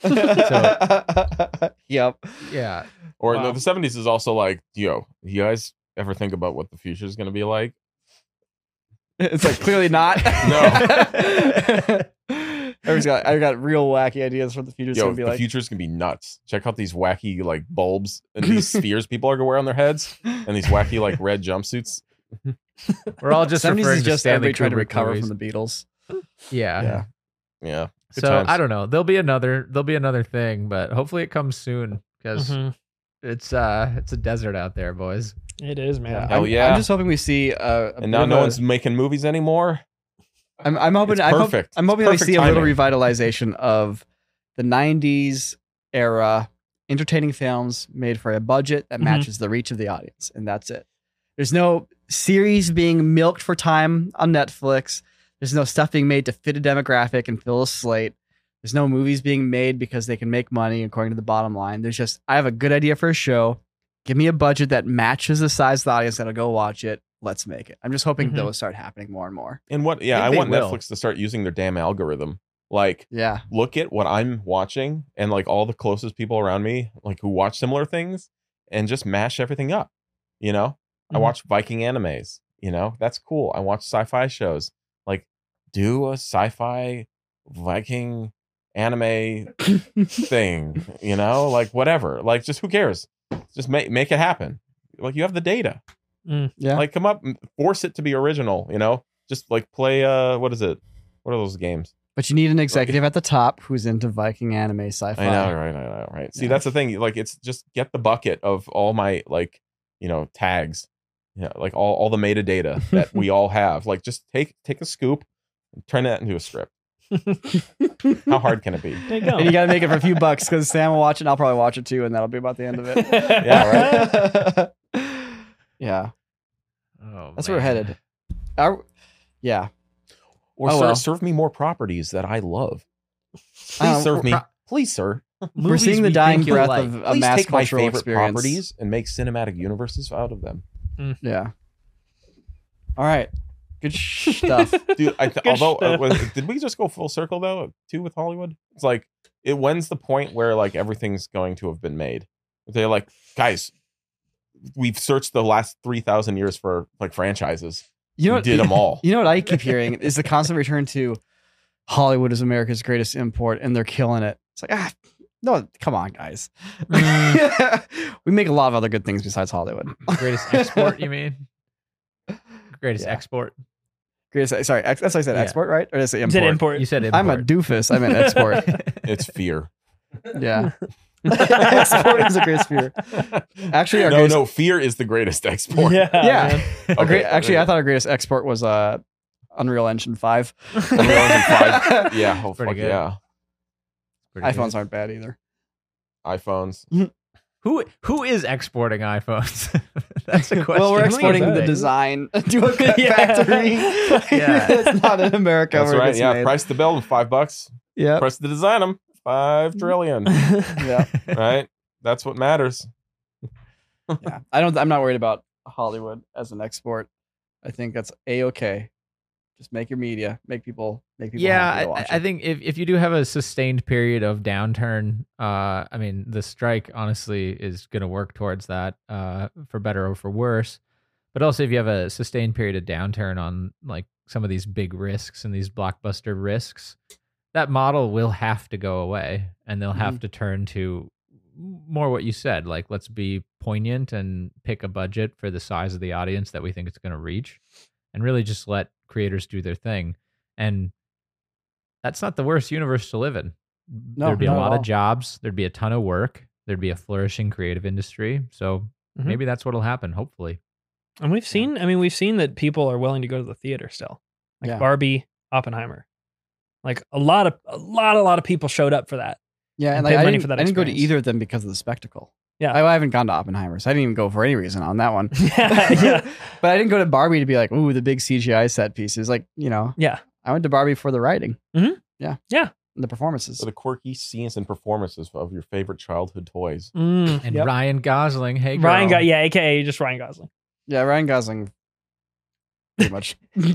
Yep. Yeah. Or Wow. no, the seventies is also like, yo, you guys ever think about what the future is going to be like? It's like clearly not. No. Everyone's got I got real wacky ideas for the future. Yo, gonna be the like. future's going to be nuts. Check out these wacky like bulbs and these spheres people are going to wear on their heads and these wacky like red jumpsuits. We're all just seventies referring is to just Stanley everybody trying to Kubrick recover movies. from the Beatles. Yeah. Yeah. Yeah. Good So times. I don't know. There'll be another. There'll be another thing, but hopefully it comes soon because Mhm. it's uh it's a desert out there, boys. It is, man. Yeah. Hell I'm, yeah. I'm just hoping we see. Uh, a And bit now of no a- one's making movies anymore. I'm, I'm hoping. It's I hope- perfect. I'm hoping It's we perfect see a little timing. revitalization of the nineties era entertaining films made for a budget that Mhm. matches the reach of the audience, and that's it. There's no series being milked for time on Netflix. There's no stuff being made to fit a demographic and fill a slate. There's no movies being made because they can make money according to the bottom line. There's just, I have a good idea for a show. Give me a budget that matches the size of the audience that'll go watch it. Let's make it. I'm just hoping Mhm. those start happening more and more. And what, yeah, I I, think want they will. Netflix to start using their damn algorithm. Like, Yeah. look at what I'm watching and like all the closest people around me, like who watch similar things and just mash everything up. You know, I Mhm. watch Viking animes, you know, that's cool. I watch sci-fi shows. Like, do a sci-fi Viking anime thing, you know, like whatever. Like, just who cares? Just make make it happen. Like, you have the data. Yeah. Like, come up, force it to be original, you know? Just like play uh what is it? What are those games? But you need an executive at the top who's into Viking anime sci-fi. I know, right, I know, right. See, Yeah. that's the thing. Like, it's just get the bucket of all my like, you know, tags, yeah, like all, all the metadata that we all have. Like, just take take a scoop, and turn that into a script. How hard can it be? There you go. And you got to make it for a few bucks because Sam will watch it and I'll probably watch it too. And that'll be about the end of it. Yeah, right? Yeah. Oh, That's where we're man. headed. Our, yeah. Or Oh, sir, well. serve me more properties that I love. Please Um, serve me. pro- Please, sir. We're Movies seeing the we dying think you'll breath like. of a Please mass take my cultural favorite experience. properties and make cinematic universes out of them. Yeah. All right. Good stuff. Dude, I th- Good although uh, stuff. was- did we just go full circle though too with Hollywood? It's like it when's the point where like everything's going to have been made? They're like, guys, we've searched the last three thousand years for like franchises. You know We what, did them all. You know what I keep hearing is the constant return to Hollywood is America's greatest import and they're killing it. It's like, ah, no, come on, guys. We make a lot of other good things besides Hollywood. Greatest export, you mean? Greatest Yeah. export. Greatest, sorry, ex, that's what I said, Yeah. export, right? Or did I say You import? said import. You said import. I'm a doofus. I meant export. It's fear. Yeah. Export is a great fear. Actually, our no, greatest, no, fear is the greatest export. Yeah. Yeah. man. our Okay, great, actually, there I you thought our greatest export was uh, Unreal Engine five. Unreal Engine five. Yeah, oh, Pretty fuck good. yeah. Pretty iPhones good. aren't bad either. iPhones. Who who is exporting iPhones? That's the question. Well, we're Who exporting is the that? design to a good Yeah. factory. Yeah. It's not in America. That's where it right. gets Yeah, made. price to build them five bucks. Yeah. Price to design them five trillion. Yeah. Right. That's what matters. Yeah. I don't. I'm not worried about Hollywood as an export. I think that's a okay. Just make your media, make people, make people. Yeah, happy to I, watch I it. think if, if you do have a sustained period of downturn, uh, I mean, the strike honestly is going to work towards that, uh, for better or for worse. But also, if you have a sustained period of downturn on like some of these big risks and these blockbuster risks, that model will have to go away, and they'll have to turn to more what you said, like let's be poignant and pick a budget for the size of the audience that we think it's going to reach, and really just let creators do their thing. And that's not the worst universe to live in. No, There'd be a not at lot all. of jobs. There'd be a ton of work. There'd be a flourishing creative industry. So Mhm. maybe that's what'll happen, hopefully. And we've seen, I mean, we've seen that people are willing to go to the theater still. Like Yeah. Barbie, Oppenheimer. Like a lot of, a lot, a lot of people showed up for that. Yeah, and and like, pay I money didn't, for that I didn't go to experience. either of them because of the spectacle. Yeah. I, I haven't gone to Oppenheimer, so I didn't even go for any reason on that one. Yeah, yeah. But I didn't go to Barbie to be like, ooh, the big C G I set pieces. Like, you know, Yeah. I went to Barbie for the writing. Mhm. Yeah. Yeah. And the performances. For the quirky scenes and performances of your favorite childhood toys. Mm, And yep. Ryan Gosling, hey girl. Ryan got, yeah, A K A just Ryan Gosling. Yeah, Ryan Gosling pretty much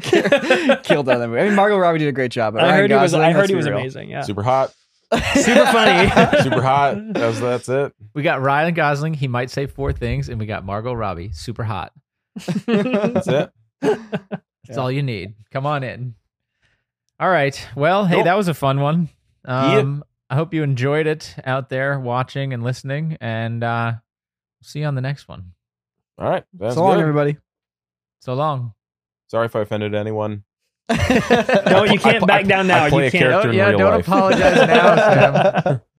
killed that movie. I mean, Margot Robbie did a great job. But I Ryan heard he was, Gosling, I heard let's he be was real. amazing. Yeah. Super hot. Super funny. Super hot. That's, that's it. We got Ryan Gosling. He might say four things, and we got Margot Robbie, super hot. That's it. That's Yeah. all you need. Come on in. All right. Well, hey, Cool. that was a fun one. Um, I hope you enjoyed it out there watching and listening, and uh, see you on the next one. All right. That's So long, good. everybody. So long. Sorry if I offended anyone. No, you can't I- back I- down I now. play You a can't. character Don't- in yeah, real don't life. apologize now, Sam.